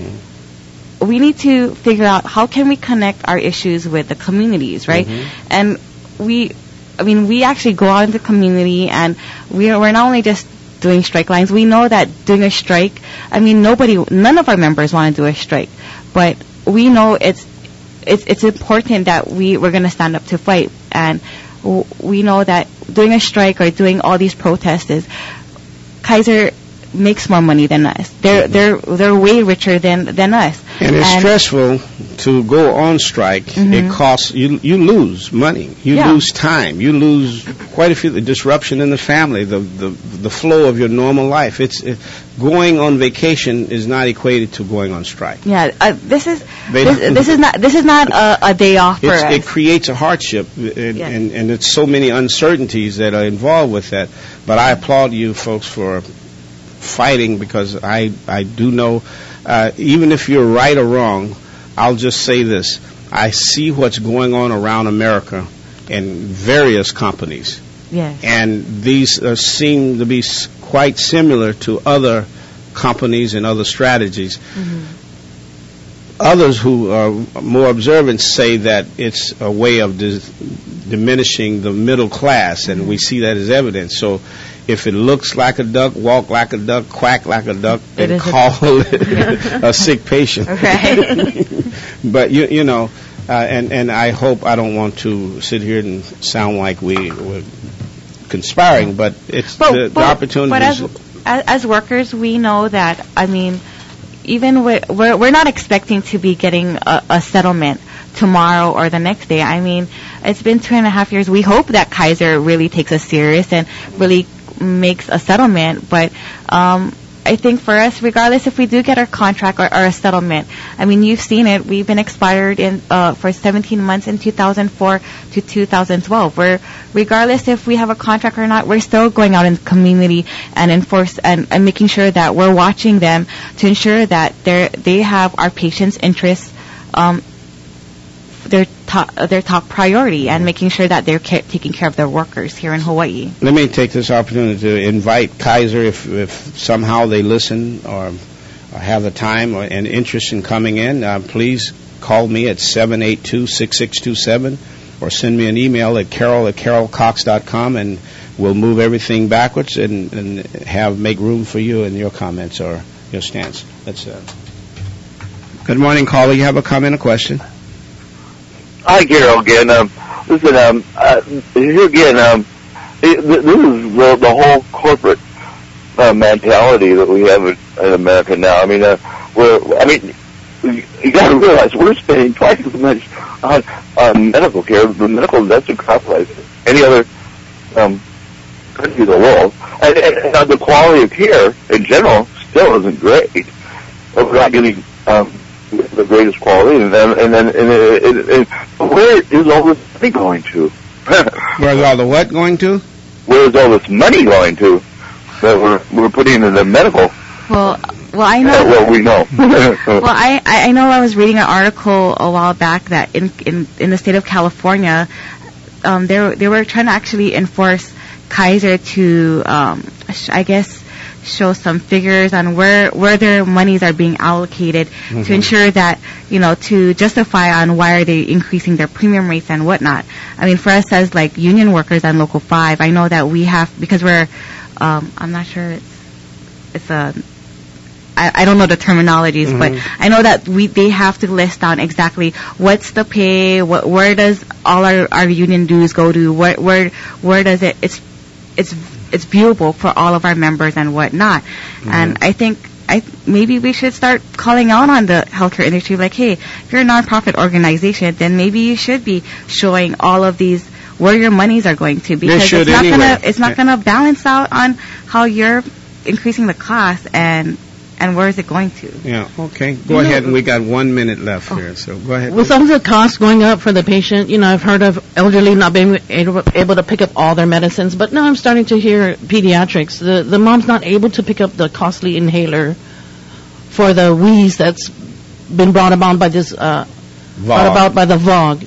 we need to figure out how can we connect our issues with the communities, right? And we actually go out into the community, and we're not only just doing strike lines. We know that doing a strike, none of our members want to do a strike, but we know it's important that we're going to stand up to fight, and we know that doing a strike or doing all these protests is Kaiser makes more money than us. They're way richer than us. And it's stressful to go on strike. It costs you lose money. You lose time. You lose quite a few. The disruption in the family, the flow of your normal life. It's going on vacation is not equated to going on strike. Yeah, this is not a day off for us. It creates a hardship, and it's so many uncertainties that are involved with that. But I applaud you folks for fighting, because I do know, even if you're right or wrong, I'll just say this. I see what's going on around America in various companies. Yes. And these seem to be quite similar to other companies and other strategies. Others who are more observant say that it's a way of diminishing the middle class, and we see that as evidence. So if it looks like a duck, walk like a duck, quack like a duck, then call it a sick patient. Right. But, and I hope, I don't want to sit here and sound like we're conspiring, but it's the opportunities. But as workers, we know that, even we're not expecting to be getting a settlement tomorrow or the next day. It's been 2.5 years. We hope that Kaiser really takes us serious and really makes a settlement, but I think for us, regardless if we do get our contract or a settlement, you've seen it. We've been expired for 17 months in 2004 to 2012. Regardless if we have a contract or not, we're still going out in the community and enforce and making sure that we're watching them to ensure that they have our patients' interests their top priority, and making sure that they're taking care of their workers here in Hawaii. Let me take this opportunity to invite Kaiser, if somehow they listen or have the time and interest in coming in, please call me at 782-6627 or send me an email at carol@carolcox.com, and we'll move everything backwards and make room for you and your comments or your stance. Good morning, caller. You have a comment or question? Hi, Carol, again. Listen, here again, this is the whole corporate mentality that we have in America now. I mean, you got to realize we're spending twice as much on medical care. The medical industry capitalized any other country in the world, and the quality of care in general still isn't great. We're not getting the greatest quality, and where is all this money going to? Where's all the what going to? Where's all this money going to that we're putting in the medical? Well, I know. Well, we know. Well, I know. I was reading an article a while back that in the state of California, they were trying to actually enforce Kaiser to, I guess, show some figures on where their monies are being allocated to ensure that, to justify on why are they increasing their premium rates and whatnot. I mean, for us as like union workers on Local 5, I know that we have, because we're, I'm not sure it's a, I don't know the terminologies, but I know that they have to list down exactly what's the pay, where does all our union dues go to, where does it's viewable for all of our members and whatnot. And I think maybe we should start calling out on the healthcare industry, like, hey, if you're a nonprofit organization, then maybe you should be showing all of these where your monies are going to, because it's not gonna balance out on how you're increasing the cost and where is it going to? Yeah, okay. Go ahead, and we got 1 minute left here, so go ahead. With all the costs going up for the patient, I've heard of elderly not being able to pick up all their medicines, but now I'm starting to hear pediatrics. The mom's not able to pick up the costly inhaler for the wheeze that's been brought about by this, brought about by the VOG,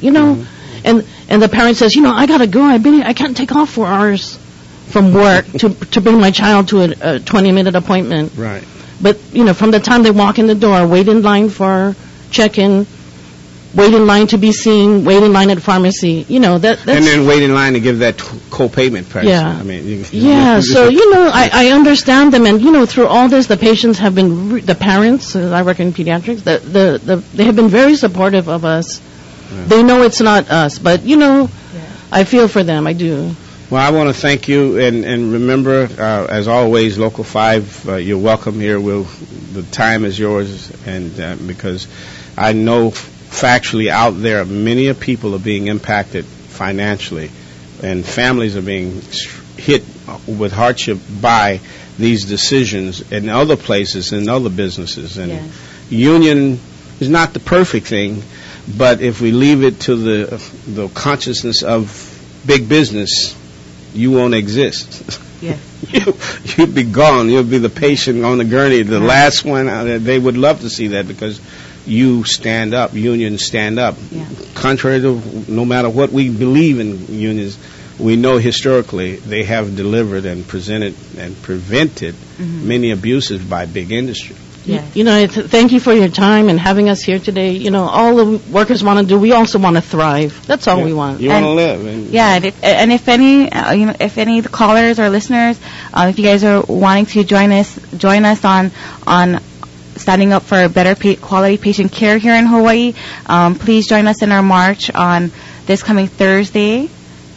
and the parent says, I gotta go, I can't take off 4 hours from work to bring my child to a 20-minute appointment. Right. But, from the time they walk in the door, wait in line for check-in, wait in line to be seen, wait in line at pharmacy, that's... And then wait in line to give that co-payment price. Yeah. I mean, so, I understand them, and, through all this, the patients have been, the parents, I work in pediatrics, they have been very supportive of us. Yeah. They know it's not us, but, I feel for them, I do. Well, I want to thank you, and remember, as always, Local 5, you're welcome here. The time is yours, and because I know factually out there, many people are being impacted financially, and families are being hit with hardship by these decisions in other places, in other businesses. And union is not the perfect thing, but if we leave it to the consciousness of big business, you won't exist. Yes. You'd be gone. You'll be the patient on the gurney, the last one. They would love to see that, because you stand up, unions stand up. Yeah. Contrary to no matter what we believe in unions, we know historically they have delivered and presented and prevented many abuses by big industry. Yes. Thank you for your time and having us here today. All the workers want to do, we also want to thrive. That's all we want. You want to live. And if any, if any of the callers or listeners, if you guys are wanting to join us on standing up for better quality patient care here in Hawaii, please join us in our march on this coming Thursday.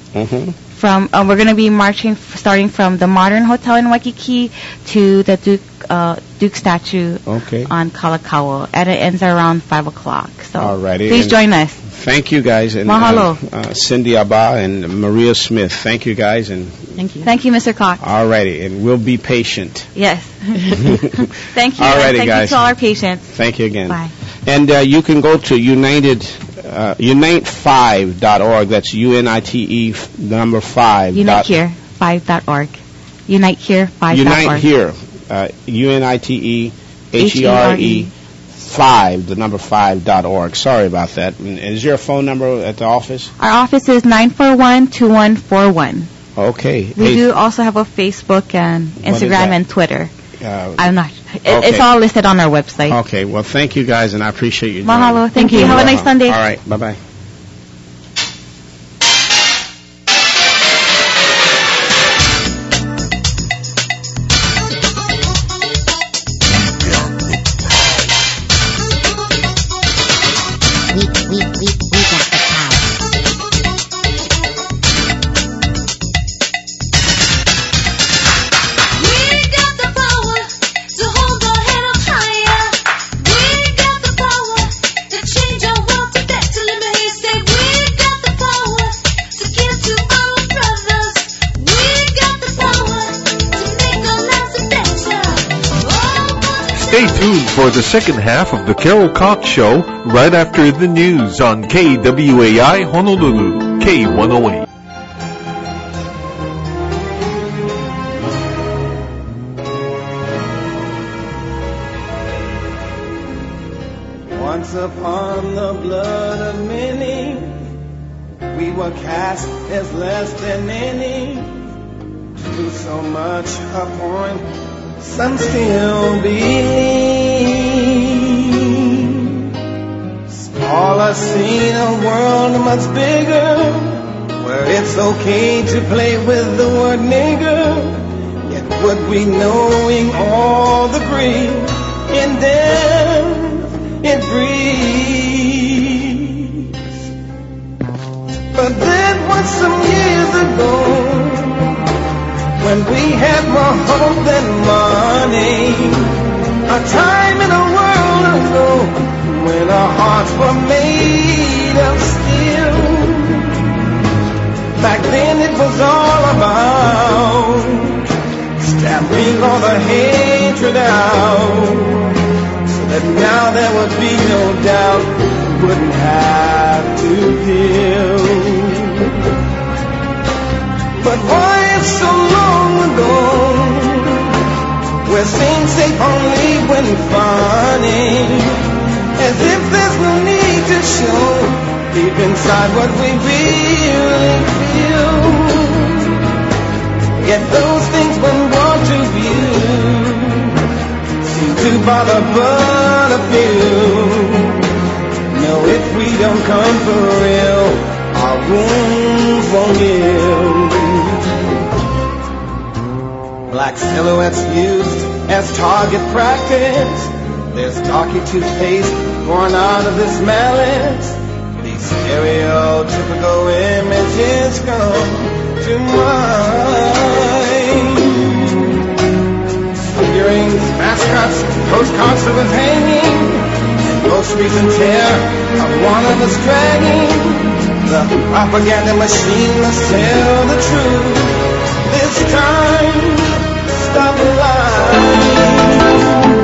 We're going to be marching starting from the Modern Hotel in Waikiki to the Duke statue on Kalakaua, and it ends around 5 o'clock. So alrighty, please join us. Thank you, guys. And, mahalo. Cindy Abba and Maria Smith, thank you, guys. And thank you. Thank you, Mr. Cox. Alrighty, and we'll be patient. Yes. Thank you. Alrighty, thank guys. you to all our patients. Thank you again. Bye. And you can go to unite5.org. That's UNITE number 5. Unite here 5.org. Unite here 5.org. Unite here. UNITE HERE 5, the number 5.org. Sorry about that. And is there a phone number at the office? Our office is 941-2141. Okay. We do also have a Facebook and Instagram and Twitter. I'm not. It's all listed on our website. Okay. Well, thank you, guys, and I appreciate you. Mahalo. Thank you. Have a nice Sunday. All right. Bye-bye. We got the power. Stay tuned for the second half of the Carol Cox Show right after the news on KWAI Honolulu, K108. Once upon the blood of many, we were cast as less than any. To so much a point, some still believe. Smaller seen a world much bigger, where it's okay to play with the word nigger. Yet would we knowing all the grief in them it breathes. But that was some years ago, when we had more hope than money. A time in a world ago, when our hearts were made of steel. Back then it was all about stamping all the hatred out, that now there would be no doubt, wouldn't have to kill. But why it's so long ago, we're saying safe only when funny, as if there's no need to show deep inside what we really feel. Yet those things when brought to view to bother but a few. No, if we don't come for real, our wounds won't heal. Black silhouettes used as target practice. There's darky toothpaste born out of this malice. These stereotypical images come to mind. Figurines, mascots, postcards of us hanging, and most recent tear of one of us dragging. The propaganda machine must tell the truth. This time, stop lying.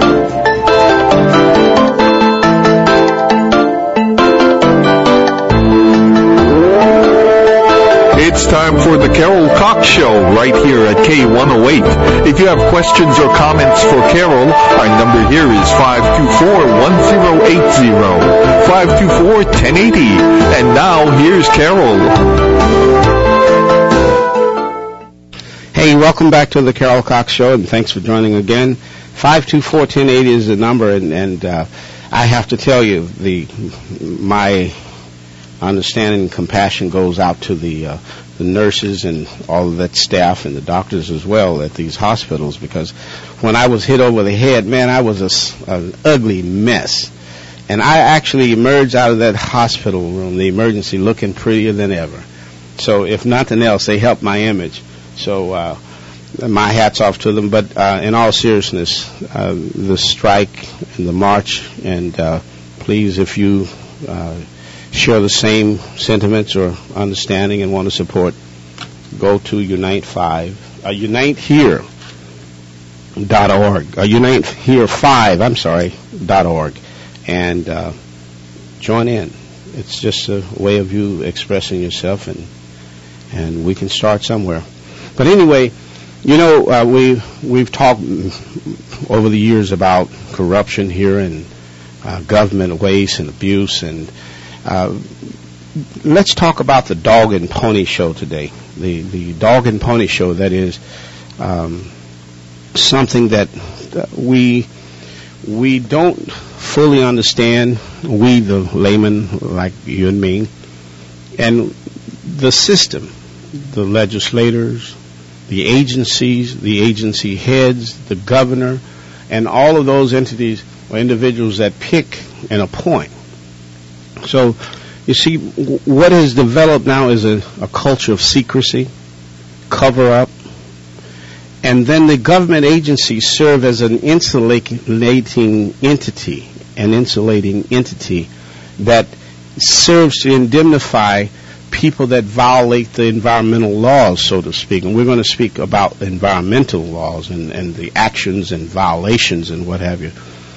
It's time for the Carol Cox Show right here at K108. If you have questions or comments for Carol, our number here is 524-1080, 524-1080. And now, here's Carol. Hey, welcome back to the Carol Cox Show, and thanks for joining again. 524-1080 is the number, and I have to tell you, my understanding and compassion goes out to the nurses and all of that staff and the doctors as well at these hospitals, because when I was hit over the head, man, I was an ugly mess. And I actually emerged out of that hospital room, the emergency, looking prettier than ever. So if nothing else, they helped my image. So my hat's off to them. But in all seriousness, the strike and the march, and please, if you share the same sentiments or understanding and want to support, go to UniteHere.org. UniteHere5.org, and join in. It's just a way of you expressing yourself, and we can start somewhere. But anyway, you know, we've talked over the years about corruption here and government waste and abuse, and let's talk about the Dog and Pony Show today. The Dog and Pony Show, that is something that we don't fully understand, we the laymen like you and me, and the system, the legislators, the agencies, the agency heads, the governor, and all of those entities or individuals that pick and appoint. So, you see, what has developed now is a culture of secrecy, cover-up, and then the government agencies serve as an insulating entity that serves to indemnify people that violate the environmental laws, so to speak. And we're going to speak about environmental laws and the actions and violations and what have you.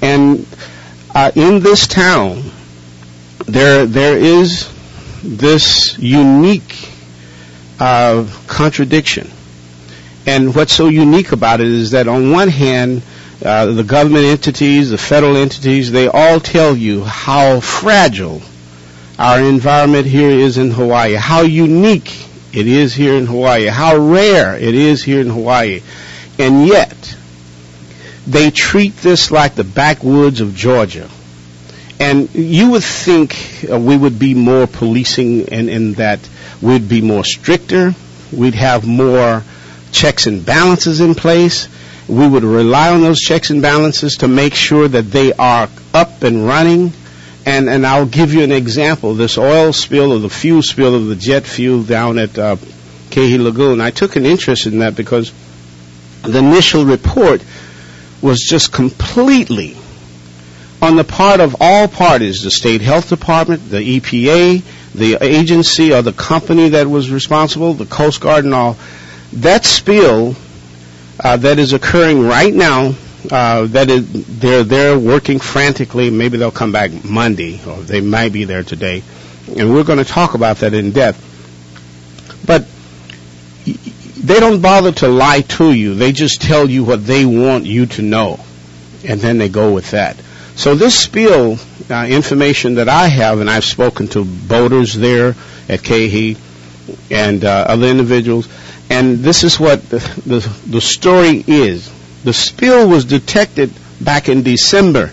And in this town, there is this unique contradiction. And what's so unique about it is that on one hand, the government entities, the federal entities, they all tell you how fragile our environment here is in Hawaii, how unique it is here in Hawaii, how rare it is here in Hawaii. And yet, they treat this like the backwoods of Georgia. And you would think we would be more policing in that we'd be more stricter, we'd have more checks and balances in place. We would rely on those checks and balances to make sure that they are up and running. And I'll give you an example. This oil spill or the fuel spill of the jet fuel down at Kehi Lagoon, I took an interest in that because the initial report was just completely on the part of all parties, the State Health Department, the EPA, the agency or the company that was responsible, the Coast Guard and all. That spill that is occurring right now, they're working frantically. Maybe they'll come back Monday, or they might be there today, and we're going to talk about that in depth. But they don't bother to lie to you. They just tell you what they want you to know, and then they go with that. So this spill information that I have, and I've spoken to boaters there at Kehi and other individuals, and this is what the story is. The spill was detected back in December,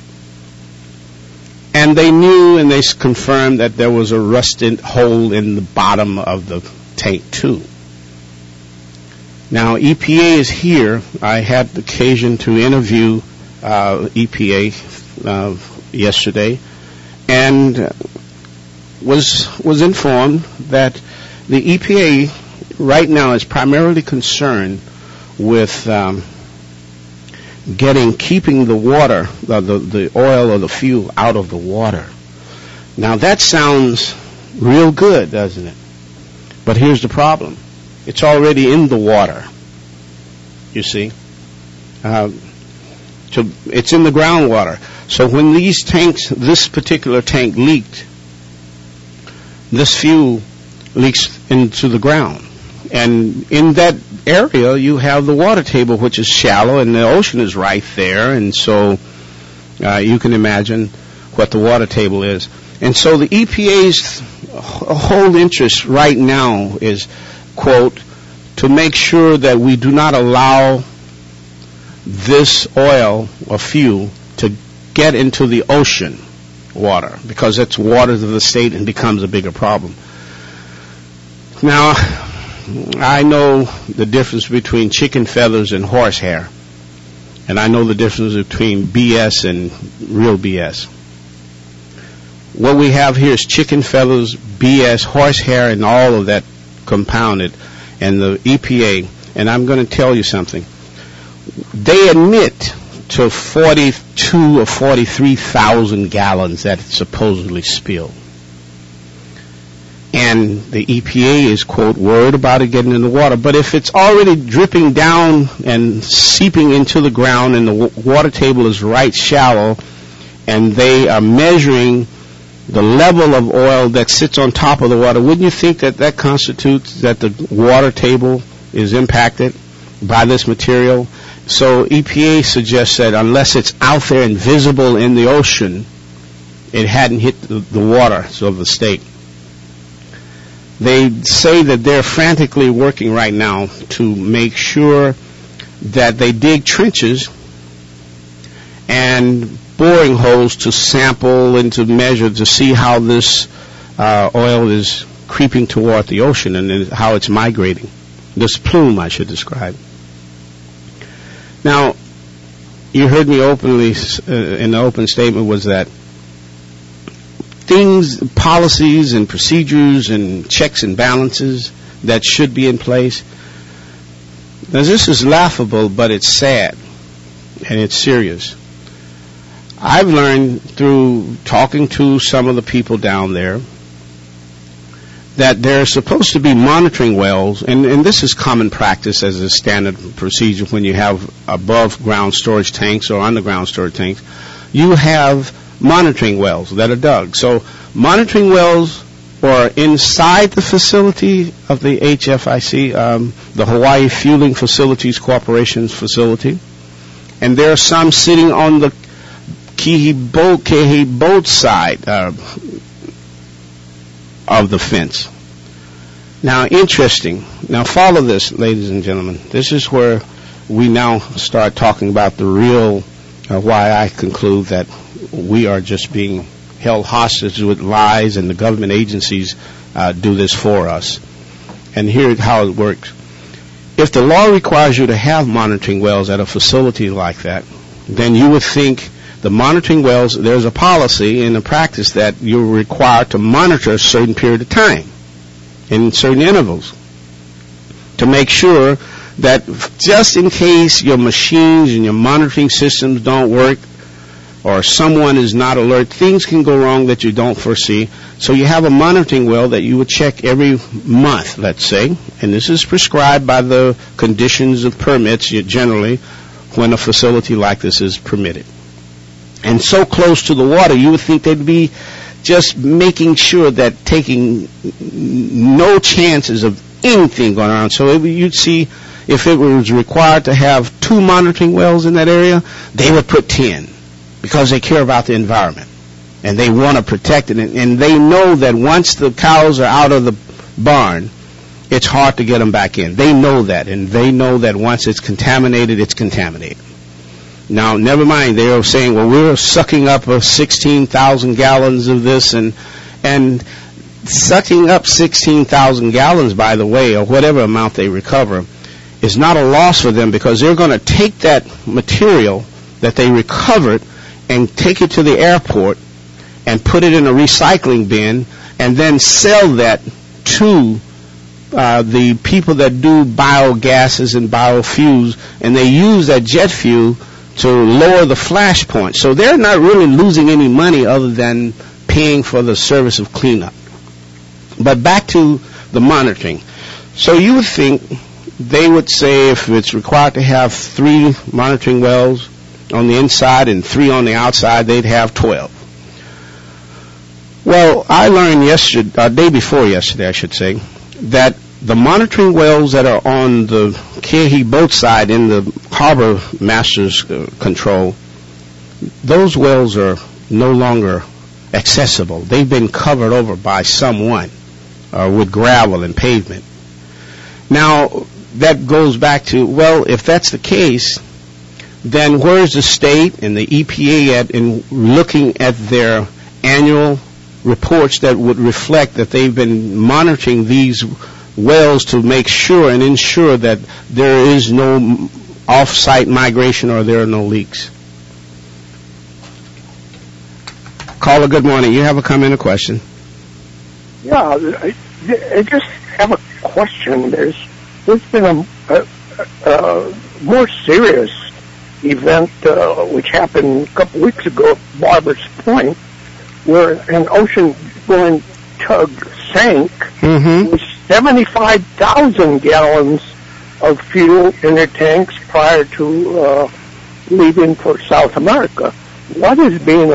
and they knew and they confirmed that there was a rusted hole in the bottom of the tank too. Now EPA is here. I had the occasion to interview EPA yesterday, and was informed that the EPA right now is primarily concerned with keeping the water, the oil or the fuel out of the water. Now that sounds real good, doesn't it? But here's the problem. It's already in the water, you see. It's in the groundwater. So when these tanks, this particular tank leaked, this fuel leaks into the ground. And in that area, you have the water table, which is shallow, and the ocean is right there. And so you can imagine what the water table is. And so the EPA's whole interest right now is, quote, to make sure that we do not allow this oil or fuel to get into the ocean water, because it's waters of the state and becomes a bigger problem. Now, I know the difference between chicken feathers and horsehair, and I know the difference between BS and real BS. What we have here is chicken feathers, BS, horsehair, and all of that compounded, and the EPA, and I'm going to tell you something. They admit to 42 or 43,000 gallons that supposedly spilled. And the EPA is, quote, worried about it getting in the water. But if it's already dripping down and seeping into the ground and the water table is right shallow, and they are measuring the level of oil that sits on top of the water, wouldn't you think that that constitutes that the water table is impacted by this material? So EPA suggests that unless it's out there and visible in the ocean, it hadn't hit the waters of the state. They say that they're frantically working right now to make sure that they dig trenches and boring holes to sample and to measure to see how this oil is creeping toward the ocean and how it's migrating. This plume, I should describe. Now, you heard me openly in the open statement was that things, policies and procedures and checks and balances that should be in place. Now, this is laughable, but it's sad and it's serious. I've learned through talking to some of the people down there that there's supposed to be monitoring wells, and this is common practice as a standard procedure when you have above ground storage tanks or underground storage tanks. You have monitoring wells that are dug. So monitoring wells are inside the facility of the HFIC, the Hawaii Fueling Facilities Corporation's facility, and there are some sitting on the Kehi boat side of the fence. Now, interesting. Now, follow this, ladies and gentlemen. This is where we now start talking about the real, why I conclude that we are just being held hostage with lies, and the government agencies do this for us. And here's how it works. If the law requires you to have monitoring wells at a facility like that, then you would think the monitoring wells, there's a policy and a practice that you're required to monitor a certain period of time in certain intervals to make sure that just in case your machines and your monitoring systems don't work or someone is not alert, things can go wrong that you don't foresee. So you have a monitoring well that you would check every month, let's say, and this is prescribed by the conditions of permits generally when a facility like this is permitted. And so close to the water, you would think they'd be just making sure that taking no chances of anything going on. So you'd see if it was required to have 2 monitoring wells in that area, they would put 10 because they care about the environment and they want to protect it. And they know that once the cows are out of the barn, it's hard to get them back in. They know that, and they know that once it's contaminated, it's contaminated. Now, never mind, they are saying, well, we're sucking up 16,000 gallons of this, and sucking up 16,000 gallons, by the way, or whatever amount they recover, is not a loss for them because they're going to take that material that they recovered and take it to the airport and put it in a recycling bin and then sell that to the people that do biogases and biofuels, and they use that jet fuel to lower the flash point. So they're not really losing any money other than paying for the service of cleanup. But back to the monitoring. So you would think they would say if it's required to have 3 monitoring wells on the inside and 3 on the outside, they'd have 12. Well, I learned day before yesterday, I should say, that the monitoring wells that are on the Kehi boat side in the harbor master's control, those wells are no longer accessible. They've been covered over by someone with gravel and pavement. Now, that goes back to, well, if that's the case, then where's the state and the EPA at in looking at their annual reports that would reflect that they've been monitoring these wells to make sure and ensure that there is no off-site migration or there are no leaks? Caller, good morning. You have a comment or question? Yeah, I just have a question. There's been a more serious event which happened a couple weeks ago at Barbers Point, where an ocean-going tug sank with 75,000 gallons of fuel in their tanks prior to leaving for South America. What is being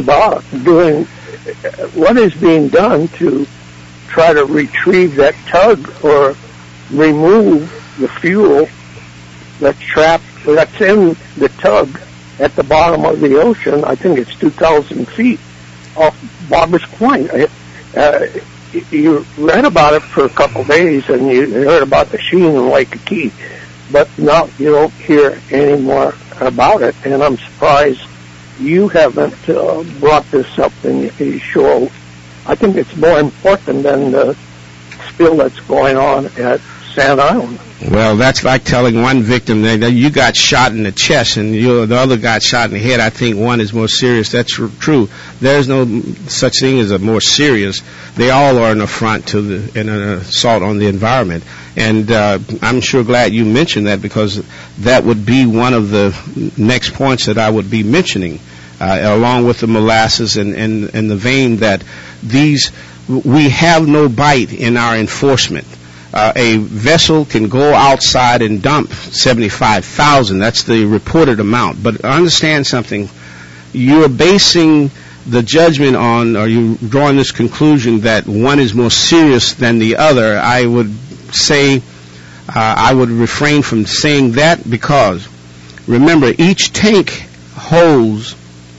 done to try to retrieve that tug or remove the fuel that's in the tug at the bottom of the ocean? I think it's 2,000 feet off Barbers Point. You read about it for a couple of days, and you heard about the Sheen and Waikiki, but now you don't hear any more about it, and I'm surprised you haven't brought this up in your show. I think it's more important than the spill that's going on at Sand Island. Well, that's like telling one victim that you got shot in the chest and the other got shot in the head. I think one is more serious. That's true. There's no such thing as a more serious. They all are an affront to an assault on the environment. And I'm sure glad you mentioned that, because that would be one of the next points that I would be mentioning, along with the molasses and the vein, that these we have no bite in our enforcement. A vessel can go outside and dump 75,000. That's the reported amount. But understand something. You're basing the judgment on, or you drawing this conclusion that one is more serious than the other. I would say, I would refrain from saying that, because remember, each tank holds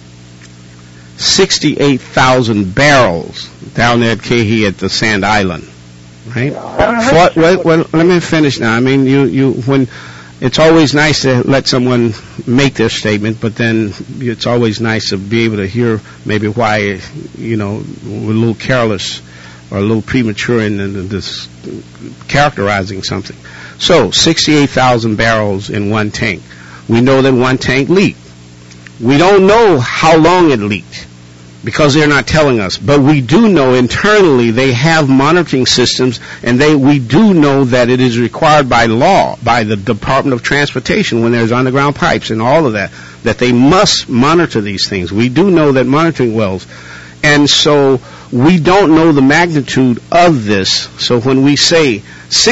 68,000 barrels down there at Kehi at the Sand Island, right? Well, let me finish now. I mean, when it's always nice to let someone make their statement, but then it's always nice to be able to hear maybe why, we're a little careless or a little premature in this characterizing something. So, 68,000 barrels in one tank. We know that one tank leaked. We don't know how long it leaked, because they're not telling us. But we do know internally they have monitoring systems, and we do know that it is required by law, by the Department of Transportation, when there's underground pipes and all of that they must monitor these things. We do know that monitoring wells. And so we don't know the magnitude of this. So when we say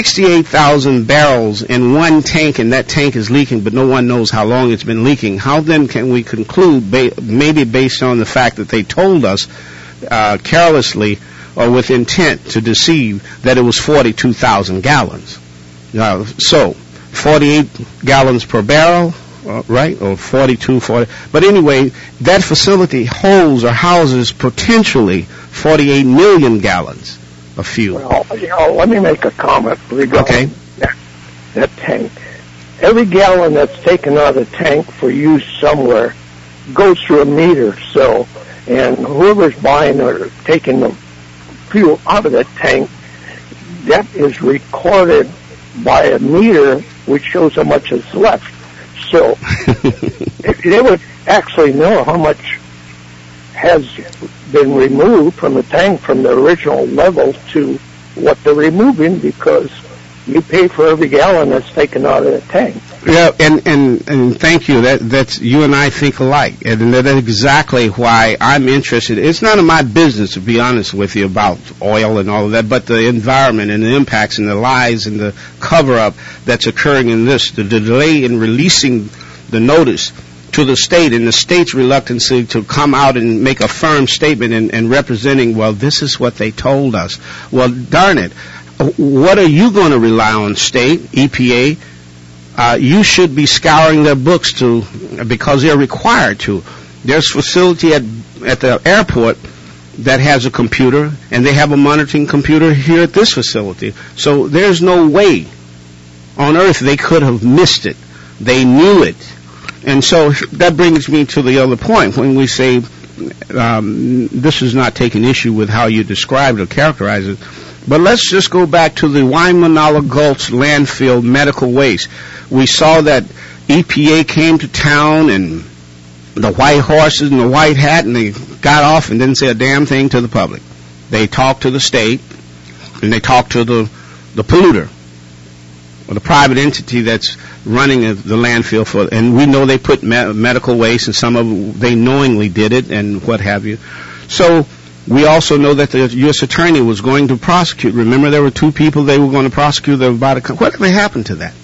68,000 barrels in one tank, and that tank is leaking, but no one knows how long it's been leaking, how then can we conclude, maybe based on the fact that they told us carelessly or with intent to deceive, that it was 42,000 gallons? So 48 gallons per barrel, right? Or 42, 40. But anyway, that facility holds or houses potentially 48 million gallons of fuel. Well, let me make a comment regarding that tank. Every gallon that's taken out of the tank for use somewhere goes through a meter. So, and whoever's buying or taking the fuel out of that tank, that is recorded by a meter which shows how much is left. So they would actually know how much has been removed from the tank from the original level to what they're removing, because you pay for every gallon that's taken out of the tank. Yeah, and thank you. That's you and I think alike, and that's exactly why I'm interested. It's none of my business, to be honest with you, about oil and all of that, but the environment and the impacts and the lies and the cover-up that's occurring in this, the delay in releasing the notice to the state, and the state's reluctancy to come out and make a firm statement and representing, well, this is what they told us. Well, darn it. What are you going to rely on, state, EPA? You should be scouring their books because they're required to. There's a facility at the airport that has a computer, and they have a monitoring computer here at this facility. So there's no way on earth they could have missed it. They knew it. And so that brings me to the other point. When we say this is not taking issue with how you describe it or characterize it, but let's just go back to the Waimanalo Gulch landfill medical waste. We saw that EPA came to town, and the white horses and the white hat, and they got off and didn't say a damn thing to the public. They talked to the state, and they talked to the polluter, or the private entity that's running the landfill and we know they put medical waste, and some of them, they knowingly did it, and what have you. So we also know that the U.S. Attorney was going to prosecute. Remember, there were two people they were going to prosecute. They were about to what happened to that?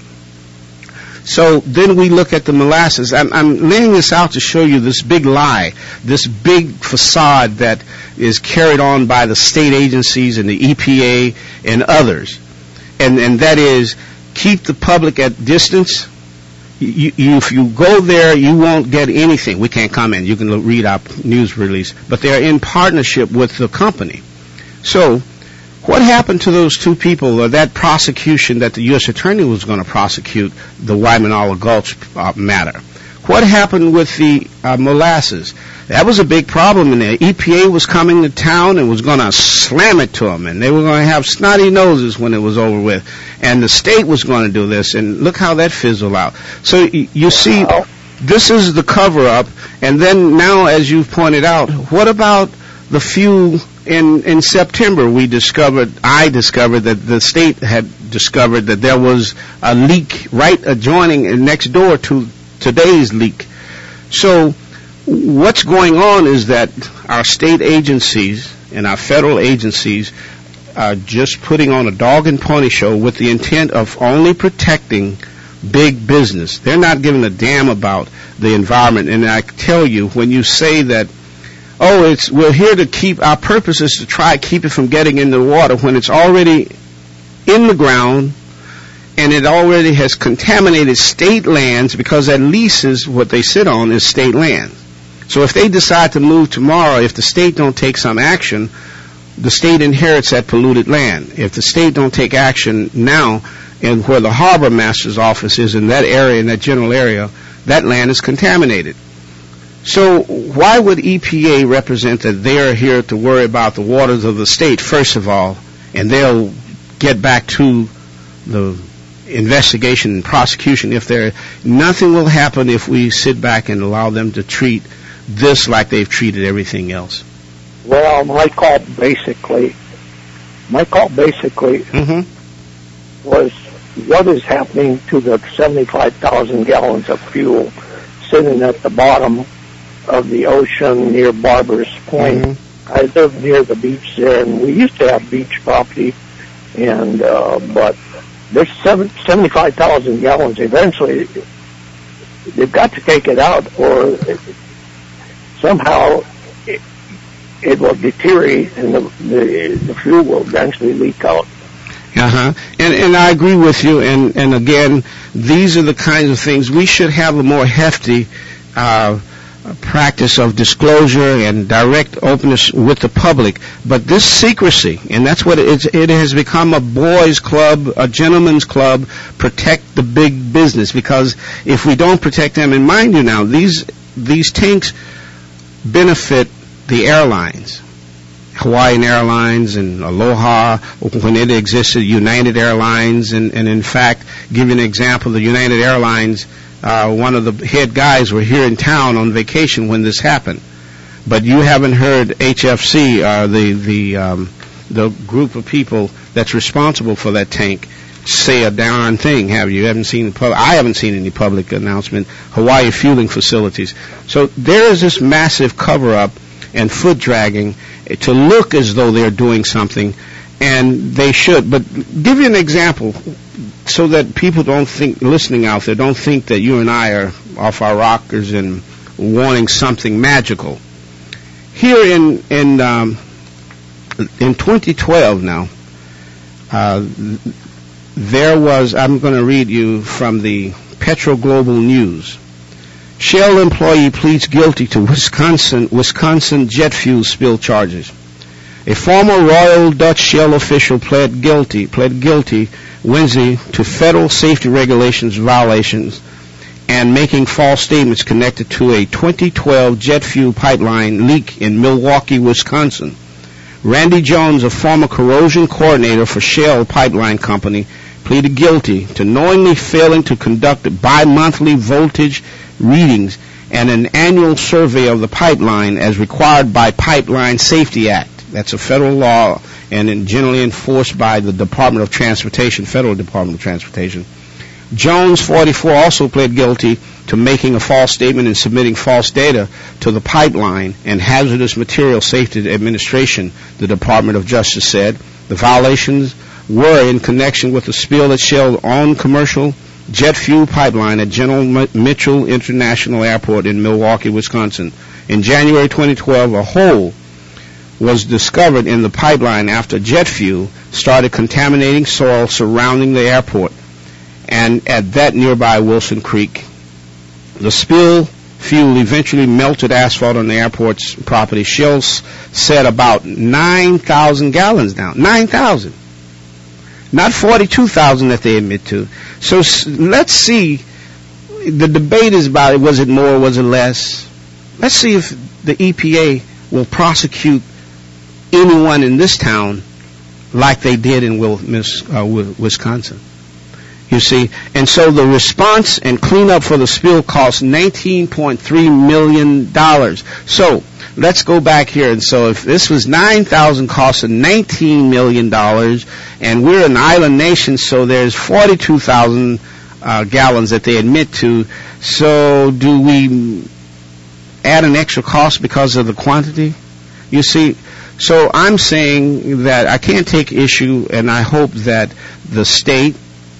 So then we look at the molasses. I'm laying this out to show you this big lie, this big facade that is carried on by the state agencies and the EPA and others. And that is, keep the public at distance. If you go there, you won't get anything. We can't comment. You can read our news release. But they're in partnership with the company. So what happened to those two people, or that prosecution that the U.S. Attorney was going to prosecute the Waimanalo Gulch matter? What happened with the molasses? That was a big problem in there. EPA was coming to town and was going to slam it to them, and they were going to have snotty noses when it was over with. And the state was going to do this, and look how that fizzled out. So you see, this is the cover-up, and then now, as you've pointed out, what about the few in September? I discovered that the state had discovered that there was a leak right adjoining and next door to today's leak. So what's going on is that our state agencies and our federal agencies are just putting on a dog and pony show with the intent of only protecting big business. They're not giving a damn about the environment. And I tell you, when you say that, we're here to keep, our purpose is to try to keep it from getting in the water, when it's already in the ground and it already has contaminated state lands, because that leases, what they sit on is state land. So if they decide to move tomorrow, if the state don't take some action, the state inherits that polluted land. If the state don't take action now, and where the harbor master's office is in that area, in that general area, that land is contaminated. So why would EPA represent that they are here to worry about the waters of the state, first of all, and they'll get back to the investigation and prosecution if nothing will happen if we sit back and allow them to treat this like they've treated everything else? Well, my call basically was what is happening to the 75,000 gallons of fuel sitting at the bottom of the ocean near Barbers Point. I live near the beach there, and we used to have beach property, and but there's 75,000 gallons. Eventually, they've got to take it out, or somehow it will deteriorate, and the fuel will eventually leak out. And I agree with you. And again, these are the kinds of things we should have a more hefty practice of disclosure and direct openness with the public. But this secrecy, and that's what it has become, a boys' club, a gentleman's club. Protect the big business, because if we don't protect them, and mind you now, these tanks benefit the airlines. Hawaiian Airlines and Aloha, when it existed, United Airlines, and in fact, give you an example, the United Airlines, one of the head guys were here in town on vacation when this happened. But you haven't heard HFC, the group of people that's responsible for that tank, say a darn thing, have you? I haven't seen any public announcement. Hawaii Fueling Facilities. So there is this massive cover-up and foot dragging to look as though they're doing something, and they should. But give you an example so that people don't think, listening out there, don't think that you and I are off our rockers and wanting something magical. Here in 2012 now, there was, I'm going to read you from the Petro Global News. Shell employee pleads guilty to Wisconsin jet fuel spill charges. A former Royal Dutch Shell official pled guilty Wednesday to federal safety regulations violations and making false statements connected to a 2012 jet fuel pipeline leak in Milwaukee, Wisconsin. Randy Jones, a former corrosion coordinator for Shell Pipeline Company, pleaded guilty to knowingly failing to conduct bi-monthly voltage readings and an annual survey of the pipeline as required by Pipeline Safety Act. That's a federal law and generally enforced by the Department of Transportation, Federal Department of Transportation. Jones, 44, also pled guilty to making a false statement and submitting false data to the Pipeline and Hazardous Material Safety Administration, the Department of Justice said. The violations were in connection with the spill at Shell-owned commercial jet fuel pipeline at General Mitchell International Airport in Milwaukee, Wisconsin. In January 2012, a hole was discovered in the pipeline after jet fuel started contaminating soil surrounding the airport and at that nearby Wilson Creek. The spill fuel eventually melted asphalt on the airport's property. Shell said about 9,000 gallons down. 9,000. Not 42,000 that they admit to. So let's see. The debate is about it. Was it more? Was it less? Let's see if the EPA will prosecute anyone in this town like they did in Wisconsin. You see? And so the response and cleanup for the spill cost $19.3 million. So let's go back here. And so if this was 9,000 costing $19 million, and we're an island nation, so there's 42,000 gallons that they admit to. So do we add an extra cost because of the quantity? You see, So I'm saying that I can't take issue, and I hope that the state,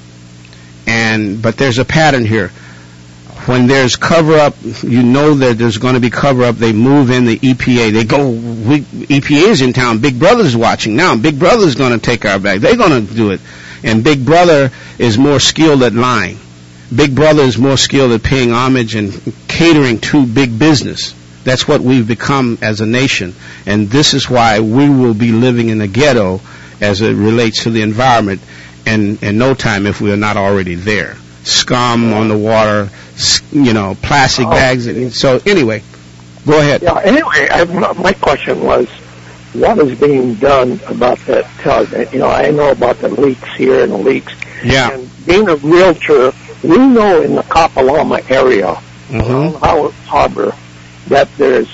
but there's a pattern here. When there's cover-up, you know that there's going to be cover-up, they move in the EPA. They go, EPA is in town, Big Brother's watching now, Big Brother's going to take our back. They're going to do it. And Big Brother is more skilled at lying. Big Brother is more skilled at paying homage and catering to big business. That's what we've become as a nation. And this is why we will be living in a ghetto as it relates to the environment in no time if we are not already there. Scum on the water, plastic bags. So anyway, go ahead. Yeah, anyway, my question was, what is being done about that? I know about the leaks here and the leaks. Yeah. And being a realtor, we know in the Kapalama area, around Howard Harbor, that there's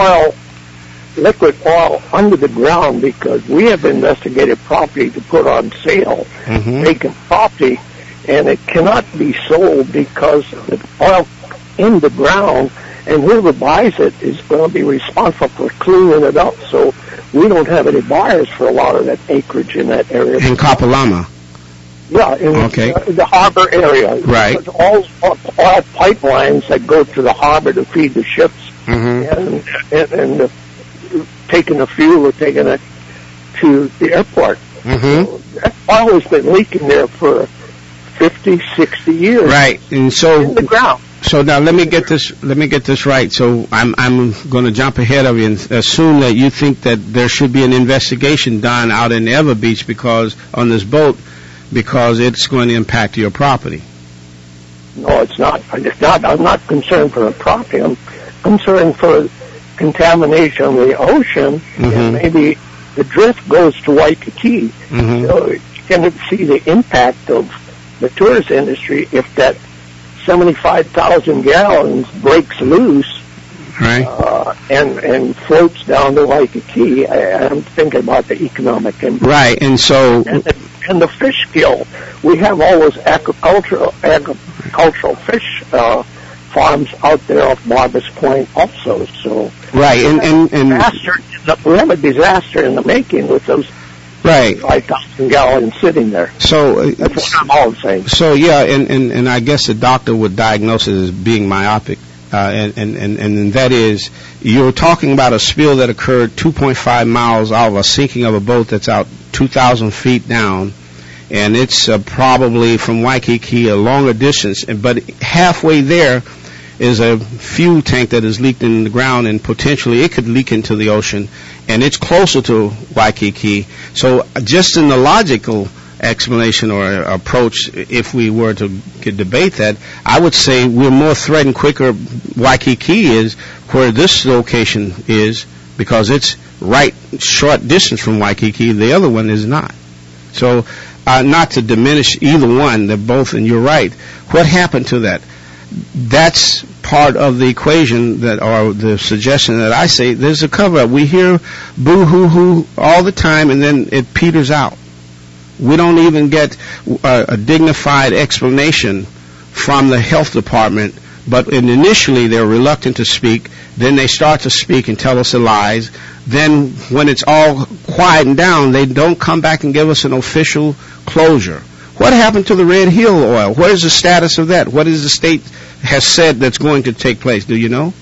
liquid oil under the ground because we have investigated property to put on sale, vacant property, and it cannot be sold because the oil in the ground, and whoever buys it is going to be responsible for cleaning it up. So we don't have any buyers for a lot of that acreage in that area. In Kapalama? Yeah, in the harbor area. Right. There's all pipelines that go to the harbor to feed the ships, and taking the fuel or taking it to the airport. So that oil has been leaking there for 50, 60 years. Right, and so in the ground. So now let me get this right. So I'm going to jump ahead of you and assume that you think that there should be an investigation done out in Ever Beach on this boat because it's going to impact your property. No, it's not. I'm not concerned for the property. I'm concerned for contamination of the ocean, and maybe the drift goes to Waikiki. So you can see the impact of the tourist industry if that 75,000 gallons breaks loose, right, and floats down to Waikiki. I'm thinking about the economic impact. Right, and so and the fish kill. We have all those agricultural fish farms out there off Barbers Point also. So right, and we have a disaster in the making with those. Right. 5,000 gallons sitting there. So that's what I'm all saying. So yeah, and I guess the doctor would diagnose it as being myopic, and that is you're talking about a spill that occurred 2.5 miles out of a sinking of a boat that's out 2,000 feet down, and it's probably from Waikiki a longer distance, but halfway there is a fuel tank that is leaked in the ground, and potentially it could leak into the ocean, and it's closer to Waikiki. So just in the logical explanation or approach, if we were to debate that, I would say we're more threatened quicker Waikiki is where this location is because it's right short distance from Waikiki. The other one is not. So not to diminish either one, they're both, and you're right. What happened to that? That's part of the equation or the suggestion that I say there's a cover-up. We hear boo-hoo-hoo all the time, and then it peters out. We don't even get a dignified explanation from the health department, but initially they're reluctant to speak. Then they start to speak and tell us the lies. Then when it's all quieted down, they don't come back and give us an official closure. What happened to the Red Hill oil? What is the status of that? What is the state has said that's going to take place? Do you know?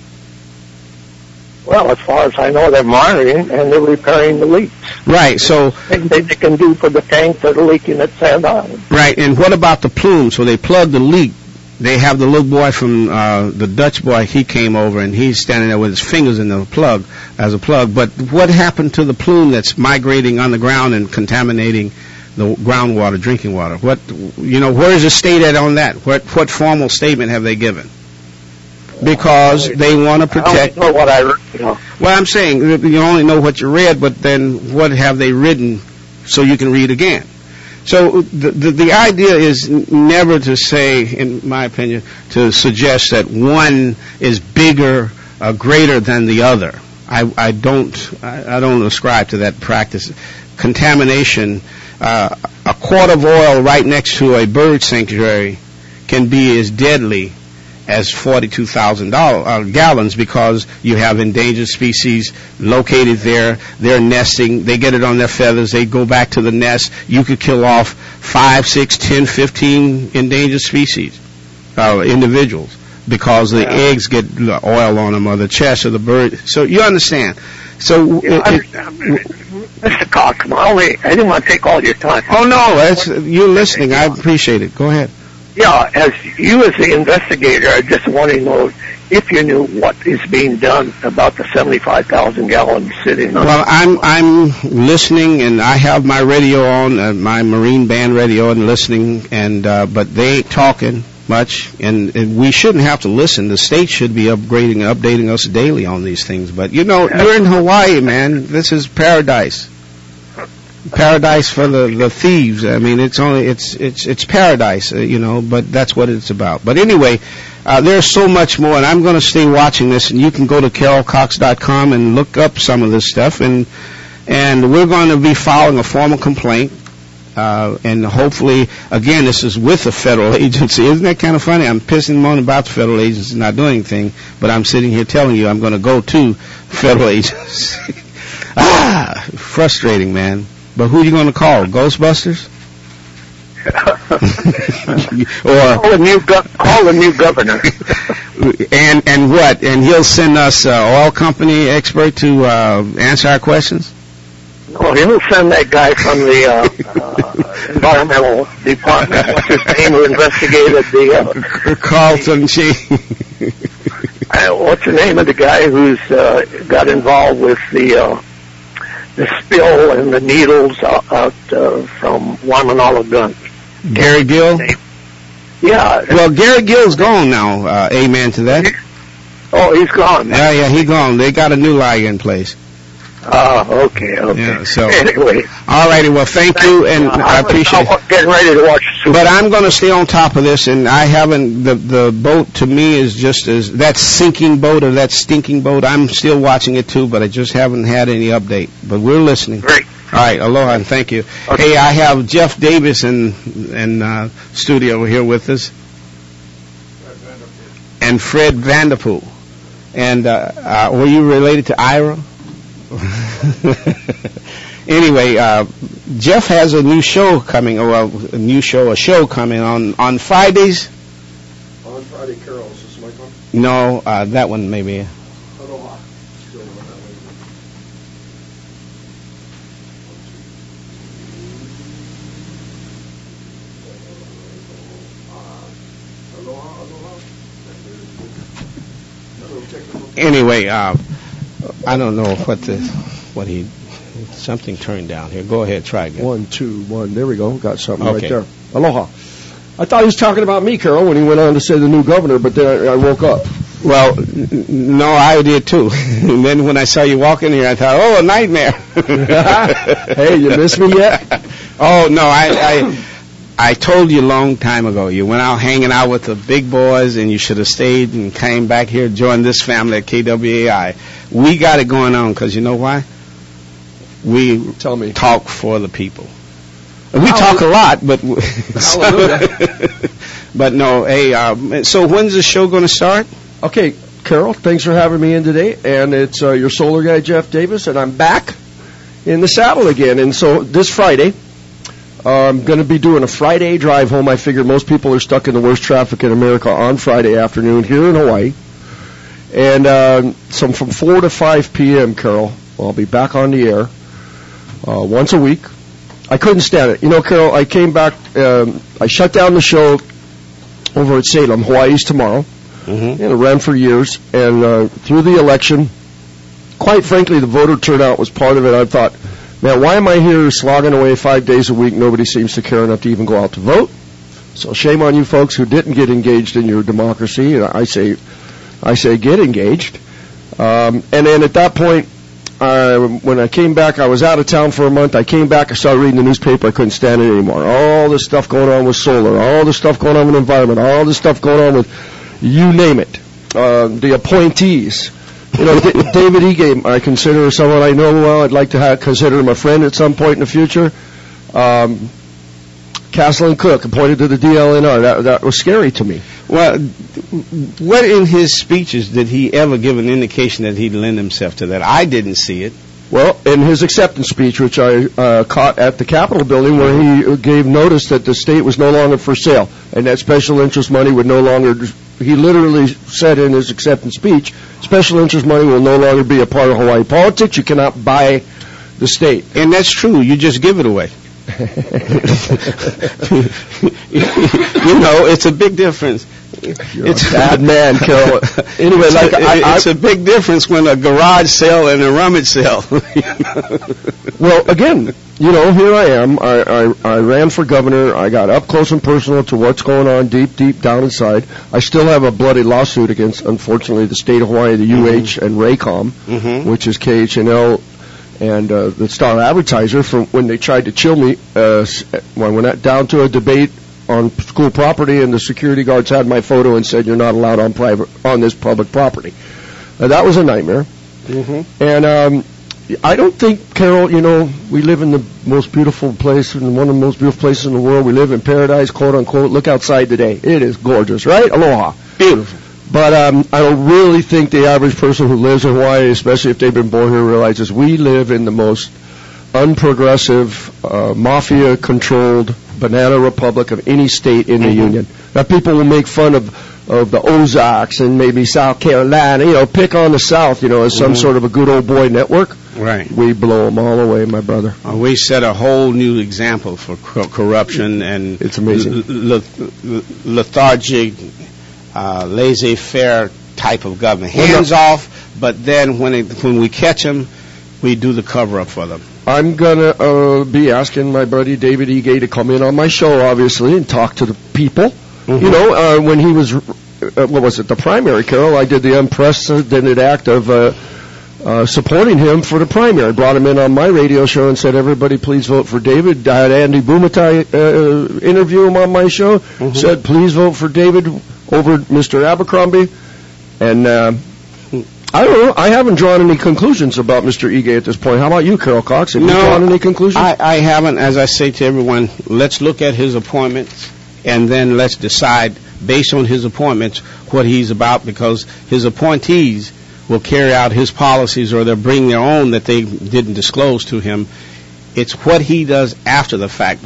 Well, as far as I know, they're monitoring and they're repairing the leaks. Right, so... They can do for the tanks that are leaking at Sand Island. Right, and what about the plume? So they plugged the leak. They have the little boy from the Dutch boy, he came over and he's standing there with his fingers in the plug, as a plug. But what happened to the plume that's migrating on the ground and contaminating the groundwater, drinking water? Where is the state at on that? What formal statement have they given? Because they want to protect. I don't know what I read. Well, I'm saying you only know what you read, but then what have they written so you can read again? So the idea is never to say, in my opinion, to suggest that one is bigger, greater than the other. I don't ascribe to that practice. Contamination. A quart of oil right next to a bird sanctuary can be as deadly as 42,000 gallons because you have endangered species located there. They're nesting. They get it on their feathers. They go back to the nest. You could kill off 5, 6, 10, 15 endangered species, individuals, because the eggs get oil on them or the chest of the bird. So you understand. So Mr. Cox, I didn't want to take all your time. Oh, no, you're listening. I appreciate it. Go ahead. Yeah, as the investigator, I just want to know if you knew what is being done about the 75,000 gallons sitting on. Well, I'm listening, and I have my radio on, my Marine Band radio, and listening, and but they ain't talking much, and we shouldn't have to listen. The state should be updating us daily on these things. But you're in Hawaii, man. This is paradise. Paradise for the thieves. I mean, it's paradise, but that's what it's about. But anyway, there's so much more, and I'm going to stay watching this, and you can go to carolcox.com and look up some of this stuff, and we're going to be filing a formal complaint, and hopefully, again, this is with a federal agency. Isn't that kind of funny? I'm pissing and moaning about the federal agency not doing anything, but I'm sitting here telling you I'm going to go to federal agency. Frustrating, man. But who are you going to call? Ghostbusters? Or call the new governor. and what? And he'll send us oil company expert to answer our questions? No, he'll send that guy from the environmental department. What's his name? Who investigated the Carlton G. What's the name of the guy who's got involved with the spill and the needles out from Waimanalo Gun? Gary Gill? Yeah. Well, Gary Gill's gone now. Amen to that. Oh, he's gone. Yeah, he's gone. They got a new lawyer in place. Oh, okay. Yeah, so anyway. All righty. Well, thank you, and I appreciate it. Getting ready to watch Super. But I'm going to stay on top of this, and I haven't. The boat to me is just as that sinking boat or that stinking boat. I'm still watching it too, but I just haven't had any update. But we're listening. Great. All right. Aloha, and thank you. Okay. Hey, I have Jeff Davis in studio here with us, and Fred Vanderpool. And were you related to Ira? Anyway, Jeff has a new show coming, a show coming on Fridays. On Friday, Carol, is this my phone? No, that one maybe. Aloha. Anyway, I don't know something turned down here. Go ahead, try again. 1, 2, 1. There we go. Got something okay. Right there. Aloha. I thought he was talking about me, Carol, when he went on to say the new governor, but then I woke up. Well, no, I did too. And then when I saw you walk in here, I thought, oh, a nightmare. Hey, you miss me yet? Oh, no, I told you a long time ago, you went out hanging out with the big boys, and you should have stayed and came back here, joined this family at KWAI. We got it going on, because you know why? We talk for the people. We talk a lot, but but no. Hey, so when's the show going to start? Okay, Carol, thanks for having me in today, and it's your solar guy, Jeff Davis, and I'm back in the saddle again. And so this Friday, I'm going to be doing a Friday drive home. I figure most people are stuck in the worst traffic in America on Friday afternoon here in Hawaii. And so from 4 to 5 p.m., Carol, I'll be back on the air once a week. I couldn't stand it. You know, Carol, I came back, I shut down the show over at Salem, Hawaii's Tomorrow. Mm-hmm. And it ran for years. And through the election, quite frankly, the voter turnout was part of it. I thought, man, why am I here slogging away 5 days a week? Nobody seems to care enough to even go out to vote. So shame on you folks who didn't get engaged in your democracy. And I say get engaged. And then at that point, when I came back, I was out of town for a month. I came back, I started reading the newspaper. I couldn't stand it anymore. All this stuff going on with solar, all this stuff going on with environment, all this stuff going on with you name it. The appointees. You know, David Ige, I consider someone I know well. I'd like to consider him a friend at some point in the future. Castle and Cook appointed to the DLNR. That was scary to me. Well, what in his speeches did he ever give an indication that he'd lend himself to that? I didn't see it. Well, in his acceptance speech, which I caught at the Capitol building, where he gave notice that the state was no longer for sale and that special interest money would no longer, he literally said in his acceptance speech, special interest money will no longer be a part of Hawaii politics. You cannot buy the state. And that's true. You just give it away. It's a big difference. It's a bad man, Carol. Anyway, it's a big difference when a garage sale and a rummage sale. Well, again, here I am. I ran for governor. I got up close and personal to what's going on deep down inside. I still have a bloody lawsuit against, unfortunately, the state of Hawaii, the UH, and Raycom, which is KHNL and the Star Advertiser, from when they tried to chill me. When I went down to a debate on school property, and the security guards had my photo and said, "You're not allowed on this public property." That was a nightmare. And I don't think, Carol, we live in the most beautiful place, in one of the most beautiful places in the world. We live in paradise, quote unquote. Look outside today; it is gorgeous, right? Aloha, beautiful. But I don't really think the average person who lives in Hawaii, especially if they've been born here, realizes we live in the most unprogressive, mafia-controlled banana republic of any state in the Union. Now, people will make fun of the Ozarks and maybe South Carolina, pick on the South, as some sort of a good old boy network. Right. We blow them all away, my brother. We set a whole new example for corruption and it's amazing. Lethargic, laissez-faire type of government. Hands off, but then when we catch them, we do the cover-up for them. I'm going to be asking my buddy David Ige to come in on my show, obviously, and talk to the people. When he was, the primary, Carol, I did the unprecedented act of supporting him for the primary. Brought him in on my radio show and said, everybody please vote for David. I had Andy Bumatai interview him on my show. Said, please vote for David over Mr. Abercrombie. And I don't know. I haven't drawn any conclusions about Mr. Ige at this point. How about you, Carol Cox? Have you drawn any conclusions? I haven't. As I say to everyone, let's look at his appointments, and then let's decide, based on his appointments, what he's about, because his appointees will carry out his policies, or they'll bring their own that they didn't disclose to him. It's what he does after the fact.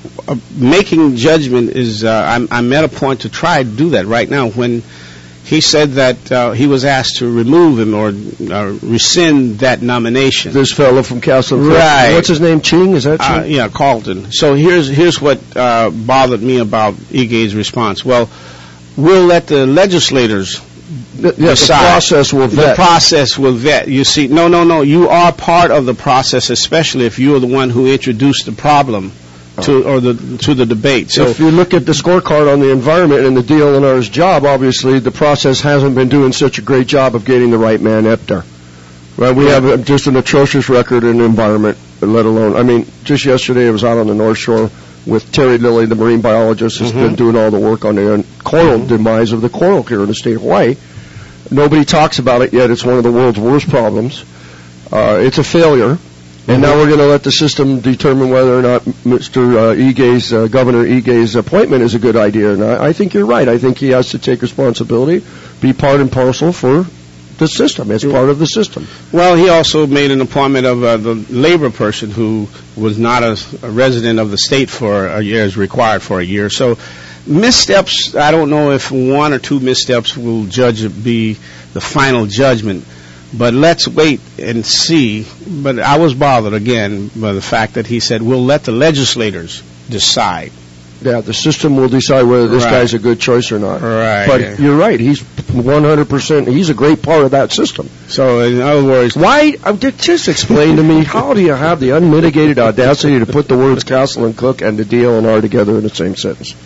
Making judgment is, I'm at a point to try to do that right now. When he said that he was asked to remove him or rescind that nomination. This fellow from Castle. Right. What's his name? Ching? Is that Ching? Yeah, Carlton. So here's what bothered me about Ige's response. Well, we'll let the legislators decide. The process will vet. The process will vet. You see, no. You are part of the process, especially if you are the one who introduced the problem to the debate. So if you look at the scorecard on the environment and the DLNR's job, obviously the process hasn't been doing such a great job of getting the right man up there. Right? We have just an atrocious record in the environment, let alone, just yesterday I was out on the North Shore with Terry Lilly, the marine biologist, who's been doing all the work on the coral demise of the coral here in the state of Hawaii. Nobody talks about it yet. It's one of the world's worst problems. It's a failure. And now we're going to let the system determine whether or not Mr. Ige's, Governor Ige's appointment is a good idea. And I think you're right. I think he has to take responsibility, be part and parcel for the system, as part of the system. Well, he also made an appointment of the labor person who was not a resident of the state for a year, is required for a year. So missteps, I don't know if one or two missteps will be the final judgment. But let's wait and see. But I was bothered, again, by the fact that he said, we'll let the legislators decide. Yeah, the system will decide whether this guy's a good choice or not. Right. But you're right. He's 100%, he's a great part of that system. So, in other words, just explain to me, how do you have the unmitigated audacity to put the words Castle and Cook and the DLNR together in the same sentence?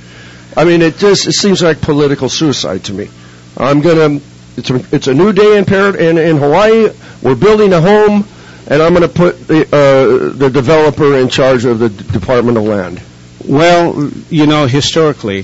It seems like political suicide to me. It's a new day in Hawaii. We're building a home, and I'm going to put the developer in charge of the Department of Land. Well, historically,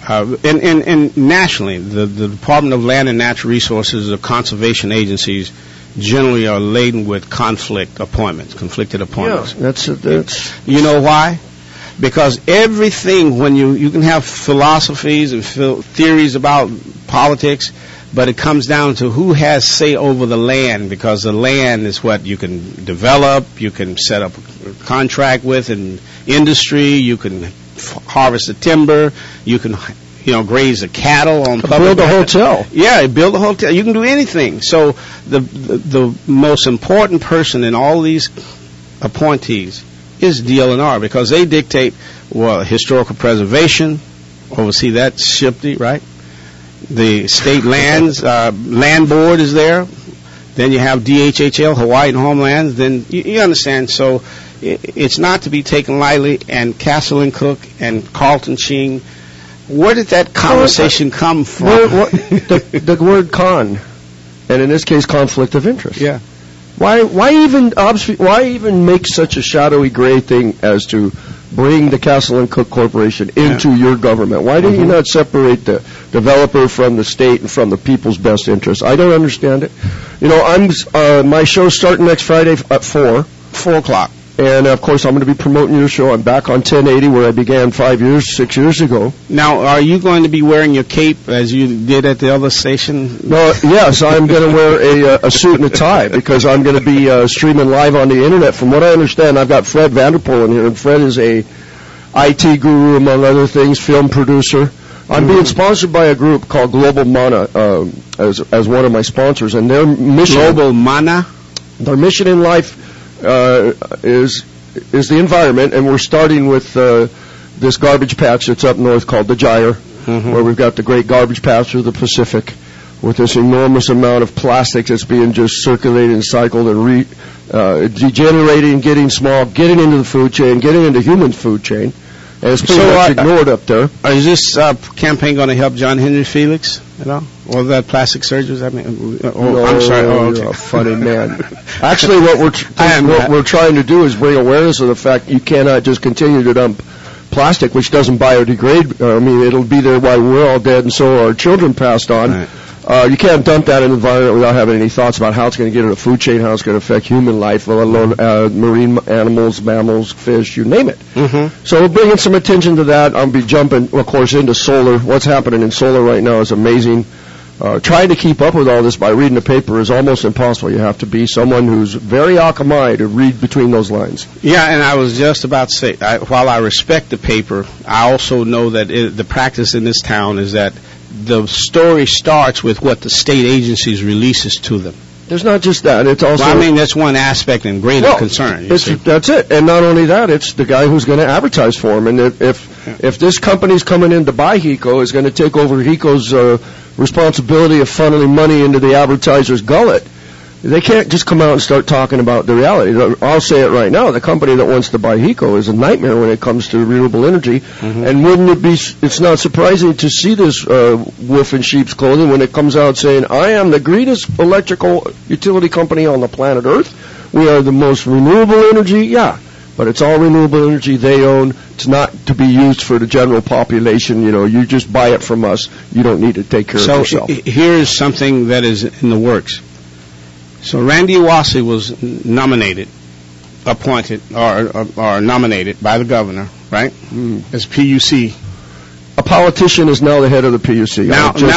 and nationally, the Department of Land and Natural Resources, the conservation agencies, generally are laden with conflicted appointments. Yeah, that's. You know why? Because everything, when you can have philosophies and theories about politics, but it comes down to who has say over the land, because the land is what you can develop, you can set up a contract with in industry, you can harvest the timber, you can graze the cattle on public. Build a hotel. Yeah, build a hotel. You can do anything. So the most important person in all these appointees is DLNR, because they dictate historical preservation, oversee that SHPE, right? The state lands, land board is there. Then you have DHHL, Hawaii and Homelands. Then you understand. So it's not to be taken lightly. And Castle and Cook and Carlton Ching, where did that conversation come from? The word con, and in this case, conflict of interest. Yeah. Why even make such a shadowy gray thing as to bring the Castle and Cook Corporation into your government? Why do you not separate the developer from the state and from the people's best interest? I don't understand it. My show's starting next Friday at 4 o'clock. And, of course, I'm going to be promoting your show. I'm back on 1080 where I began 6 years ago. Now, are you going to be wearing your cape as you did at the other station? No, yes, I'm going to wear a suit and a tie because I'm going to be streaming live on the Internet. From what I understand, I've got Fred Vanderpool in here, and Fred is a IT guru, among other things, film producer. I'm being sponsored by a group called Global Mana as one of my sponsors, and their mission... Global Mana? Their mission in life... is the environment, and we're starting with this garbage patch that's up north called the Gyre, where we've got the great garbage patch of the Pacific with this enormous amount of plastic that's being just circulated and cycled and degenerating, getting small, getting into the food chain, getting into human food chain, and it's pretty much ignored up there. Is this campaign going to help John Henry Felix at all? Or that plastic surgeons? I mean, I'm sorry. You're a funny man. Actually, what we're trying to do is bring awareness of the fact you cannot just continue to dump plastic, which doesn't biodegrade. I mean, it'll be there while we're all dead, and so our children passed on. Right. You can't dump that in the environment without having any thoughts about how it's going to get in the food chain, how it's going to affect human life, let alone marine animals, mammals, fish, you name it. So we're bringing some attention to that. I'll be jumping, of course, into solar. What's happening in solar right now is amazing. Trying to keep up with all this by reading the paper is almost impossible. You have to be someone who's very akamai to read between those lines. Yeah, and I was just about to say, while I respect the paper, I also know that the practice in this town is that the story starts with what the state agencies releases to them. There's not just that. It's also... Well, I mean, that's one aspect and greater concern. That's it. And not only that, it's the guy who's going to advertise for him. And if this company's coming in to buy HECO, is going to take over HECO's responsibility of funneling money into the advertiser's gullet, they can't just come out and start talking about the reality. I'll say it right now. The company that wants to buy HECO is a nightmare when it comes to renewable energy. And wouldn't it be, it's not surprising to see this wolf in sheep's clothing when it comes out saying, I am the greenest electrical utility company on the planet Earth. We are the most renewable energy. Yeah, but it's all renewable energy they own. It's not to be used for the general population. You just buy it from us. You don't need to take care of yourself. So here's something that is in the works. So Randy Iwasi was appointed, or nominated by the governor, right? As PUC. A politician is now the head of the PUC.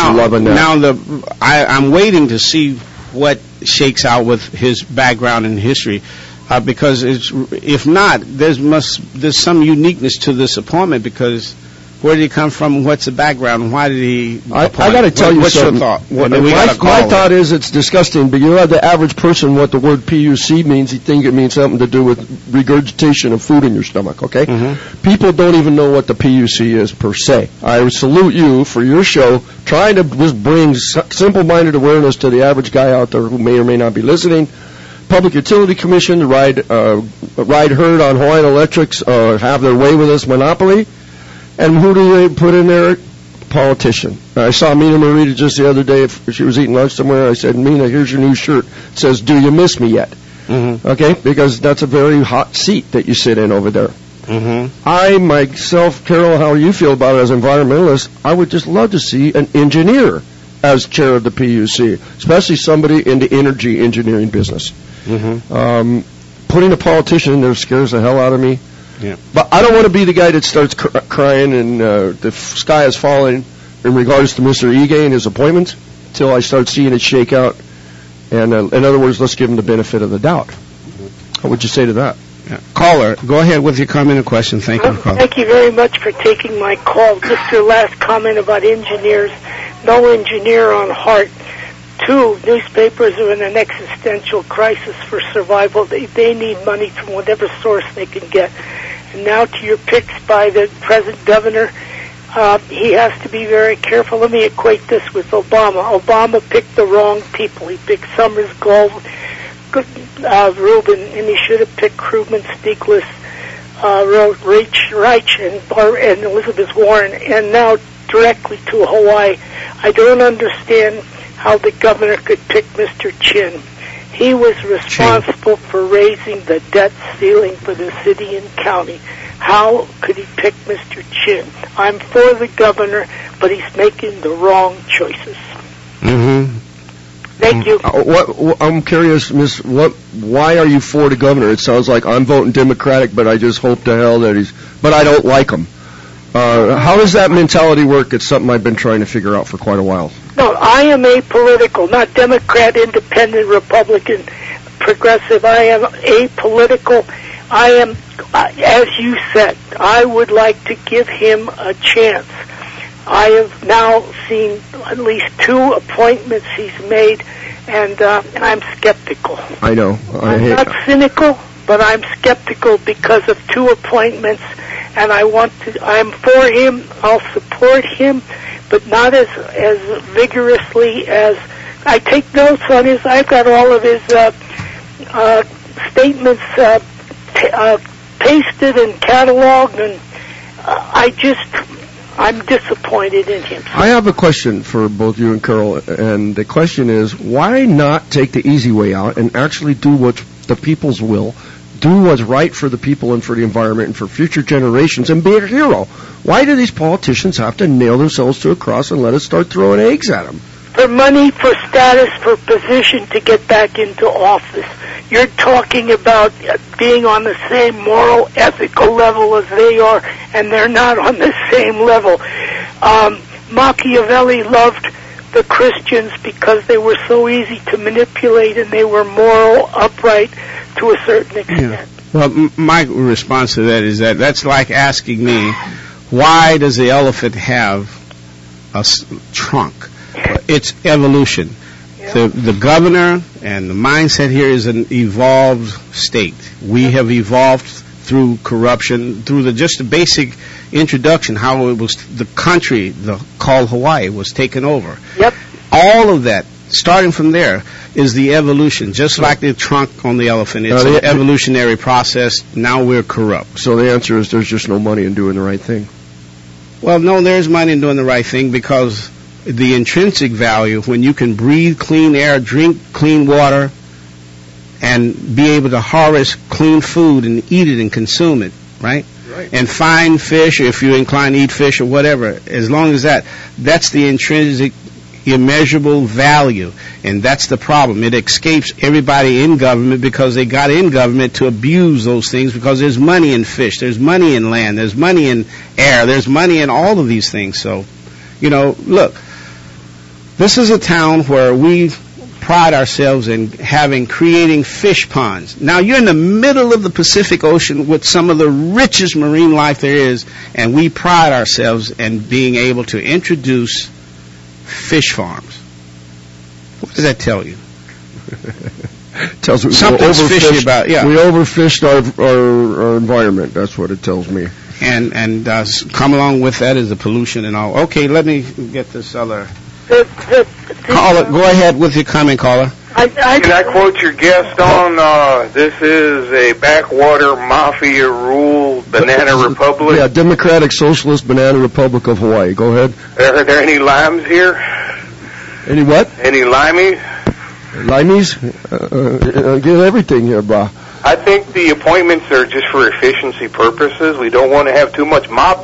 I'm waiting to see what shakes out with his background and history, because if not, there's some uniqueness to this appointment, because where did he come from? What's the background? Why did he? I got to tell you what's something. Your thought? My thought is it's disgusting, but you know the average person what the word PUC means. He think it means something to do with regurgitation of food in your stomach. Okay, people don't even know what the PUC is per se. I salute you for your show, trying to just bring simple-minded awareness to the average guy out there who may or may not be listening. Public Utility Commission, ride herd on Hawaiian Electric's have their way with this monopoly. And who do they put in there? Politician. I saw Mina Morita just the other day. She was eating lunch somewhere. I said, Mina, here's your new shirt. It says, do you miss me yet? Okay? Because that's a very hot seat that you sit in over there. I, myself, Carol, how you feel about it as an environmentalist, I would just love to see an engineer as chair of the PUC, especially somebody in the energy engineering business. Putting a politician in there scares the hell out of me. Yeah. But I don't want to be the guy that starts crying and the sky is falling in regards to Mr. Ige and his appointments until I start seeing it shake out. And in other words, let's give him the benefit of the doubt. What would you say to that? Yeah. Caller, go ahead with your comment or question. Thank you for calling. Thank you very much for taking my call. Just your last comment about engineers. No engineer on heart. 2, newspapers are in an existential crisis for survival. They need money from whatever source they can get. And now to your picks by the present governor, he has to be very careful. Let me equate this with Obama. Obama picked the wrong people. He picked Summers, Gold, Rubin, and he should have picked Krugman, Stiglitz, Reich, and Elizabeth Warren. And now directly to Hawaii. I don't understand how the governor could pick Mr. Chin. He was responsible for raising the debt ceiling for the city and county. How could he pick Mr. Chin? I'm for the governor, but he's making the wrong choices. Mm-hmm. Thank you. I'm curious, Miss. Why are you for the governor? It sounds like I'm voting Democratic, but I just hope to hell that but I don't like him. How does that mentality work? It's something I've been trying to figure out for quite a while. No, I am apolitical, not Democrat, Independent, Republican, Progressive. I am apolitical. I am, as you said, I would like to give him a chance. I have now seen at least 2 appointments he's made, and I'm skeptical. I know. I'm not cynical, but I'm skeptical because of 2 appointments, and I'm for him. I'll support him, but not as vigorously as I take notes on his. I've got all of his statements pasted and cataloged, and I'm disappointed in him. I have a question for both you and Carol, and the question is, why not take the easy way out and actually do what's the people's will, do what's right for the people and for the environment and for future generations, and be a hero? Why do these politicians have to nail themselves to a cross and let us start throwing eggs at them? For money, for status, for position to get back into office. You're talking about being on the same moral, ethical level as they are, and they're not on the same level. Machiavelli loved the Christians because they were so easy to manipulate and they were moral, upright to a certain extent. Yeah. Well, my response to that is that's like asking me, why does the elephant have a trunk? It's evolution. Yeah. The governor and the mindset here is an evolved state. We have evolved through corruption, through just the basic introduction, how it was the country called Hawaii was taken over. Yep. All of that, starting from there, is the evolution. Just like the trunk on the elephant, it's an evolutionary process. Now we're corrupt. So the answer is there's just no money in doing the right thing. Well, no, there's money in doing the right thing because the intrinsic value, when you can breathe clean air, drink clean water, and be able to harvest clean food and eat it and consume it, right? And find fish, if you're inclined to eat fish or whatever, as long as that's the intrinsic, immeasurable value. And that's the problem. It escapes everybody in government because they got in government to abuse those things because there's money in fish, there's money in land, there's money in air, there's money in all of these things. So, look, this is a town where we pride ourselves in creating fish ponds. Now, you're in the middle of the Pacific Ocean with some of the richest marine life there is, and we pride ourselves in being able to introduce fish farms. What does that tell you? Tells me something's fishy about. Yeah, we overfished our environment. That's what it tells me. And come along with that is the pollution and all. Okay, let me get this other. Caller, go ahead with your comment, caller. Can I quote your guest on, this is a backwater mafia rule banana republic? Yeah, Democratic Socialist Banana Republic of Hawaii. Go ahead. Are there any limes here? Any what? Any limeys? Limeys? Get everything here, brah. I think the appointments are just for efficiency purposes. We don't want to have too much mob,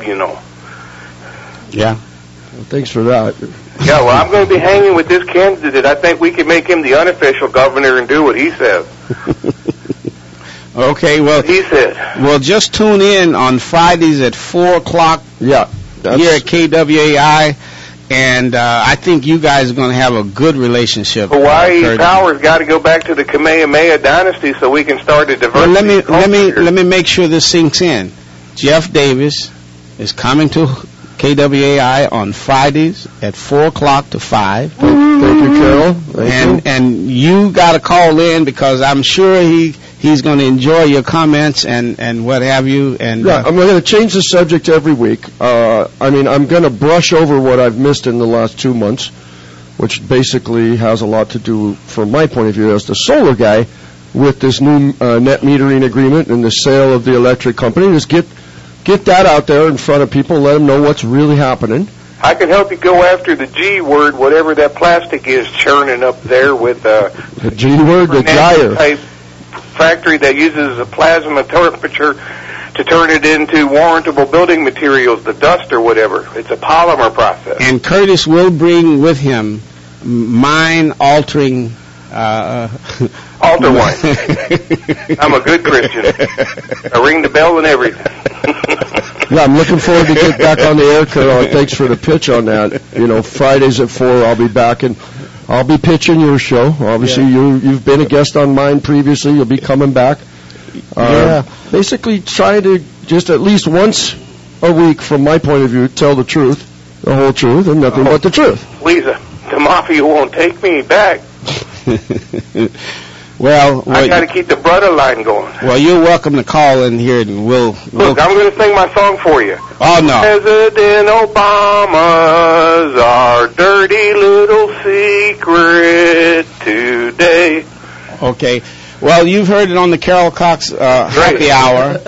Yeah. Well, thanks for that. Yeah, well, I'm going to be hanging with this candidate. I think we can make him the unofficial governor and do what he says. Okay, well, He said. well, just tune in on Fridays at 4 o'clock Yeah. here at KWAI, and I think you guys are going to have a good relationship. Hawaii Curtis. Power's got to go back to the Kamehameha dynasty so we can start a Well, diversity. let me make sure this sinks in. Jeff Davis is coming to KWAI on Fridays at 4 o'clock to 5. Thank you, Carol. Thank you. And you got to call in because I'm sure he's going to enjoy your comments and what have you. And Yeah, I'm going to change the subject every week. I'm going to brush over what I've missed in the last 2 months, which basically has a lot to do, from my point of view, as the solar guy, with this new net metering agreement and the sale of the electric company. Just get that out there in front of people, let them know what's really happening. I can help you go after the G word, whatever that plastic is churning up there with The G word, the gyre. type factory that uses a plasma temperature to turn it into warrantable building materials, the dust or whatever. It's a polymer process. And Curtis will bring with him mind-altering... Altar wine. I'm a good Christian. I ring the bell and everything. Yeah, I'm looking forward to get back on the air, Carol. Thanks for the pitch on that. Fridays at 4, I'll be back, and I'll be pitching your show. Obviously, you've been a guest on mine previously. You'll be coming back. Basically, trying to just at least once a week, from my point of view, tell the truth, the whole truth, and nothing but the truth. Lisa, the mafia won't take me back. Well, I got to keep the brother line going. Well, you're welcome to call in here, and we'll Look, I'm going to sing my song for you. Oh, no. President Obama's our dirty little secret today. Okay. Well, you've heard it on the Carol Cox Happy Hour.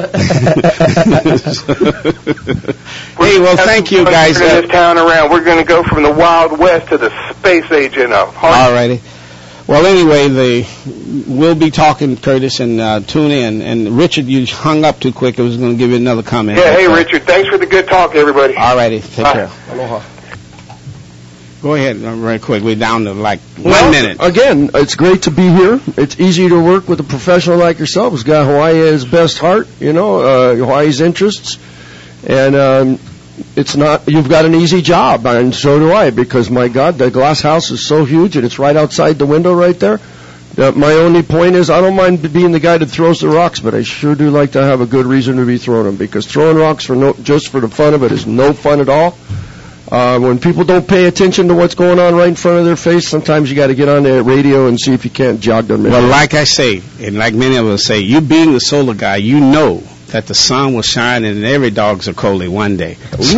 Hey, well, thank you, guys. Turn this town around. We're going to go from the Wild West to the space age in a heart. All righty. Well, anyway, we'll be talking, Curtis, and tune in. And Richard, you hung up too quick. I was going to give you another comment. Yeah, hey, Richard, thanks for the good talk, everybody. All righty. Take Bye. care. Aloha. Go ahead, right quick. We're down to like 1 minute. Again, it's great to be here. It's easy to work with a professional like yourself who's got Hawaii at his best heart, Hawaii's interests. And it's not, you've got an easy job, and so do I, because, my God, the glass house is so huge, and it's right outside the window right there. My only point is I don't mind being the guy that throws the rocks, but I sure do like to have a good reason to be throwing them, because throwing rocks just for the fun of it is no fun at all. When people don't pay attention to what's going on right in front of their face, sometimes you got to get on the radio and see if you can't jog them. Well, like I say, and like many of us say, you being the solar guy, you know that the sun will shine and every dog's a collie one day.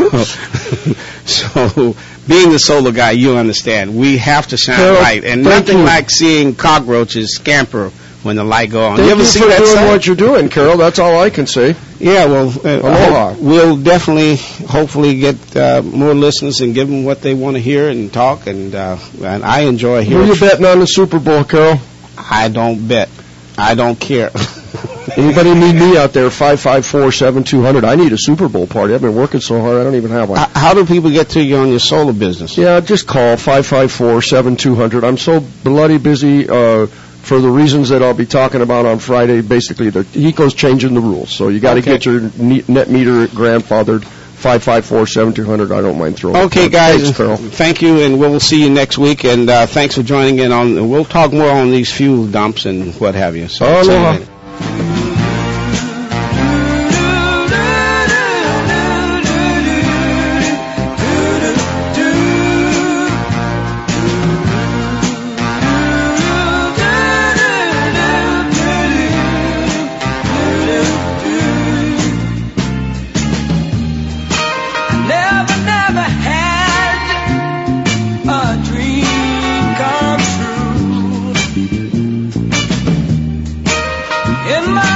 So being the solar guy, you understand. We have to shine light, and nothing like seeing cockroaches scamper when the light go on. Thank you ever you see for that doing sight? what you're doing, Carol. That's all I can say. Yeah, well, Aloha. we'll definitely, hopefully, get more listeners and give them what they want to hear and talk. And I enjoy hearing. Who are you betting on the Super Bowl, Carol? I don't bet. I don't care. Anybody need me out there? 554-7200. I need a Super Bowl party. I've been working so hard. I don't even have one. How do people get to you on your solar business? Yeah, just call 554-7200. I'm so bloody busy for the reasons that I'll be talking about on Friday. Basically, the HECO's changing the rules, so you got to get your net meter grandfathered. 554-7200. I don't mind throwing. Okay, guys. Thanks, Carol. Thank you, and we'll see you next week. And thanks for joining in on. We'll talk more on these fuel dumps and what have you. So, Aloha. Never had a dream come true. In my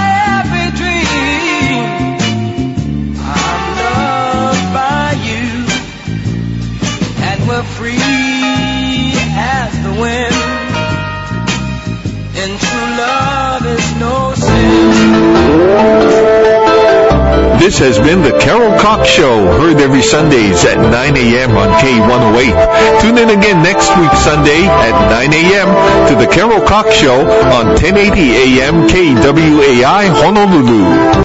This has been the Carol Cox Show, heard every Sundays at 9 a.m. on K108. Tune in again next week Sunday at 9 a.m. to the Carol Cox Show on 1080 a.m. KWAI Honolulu.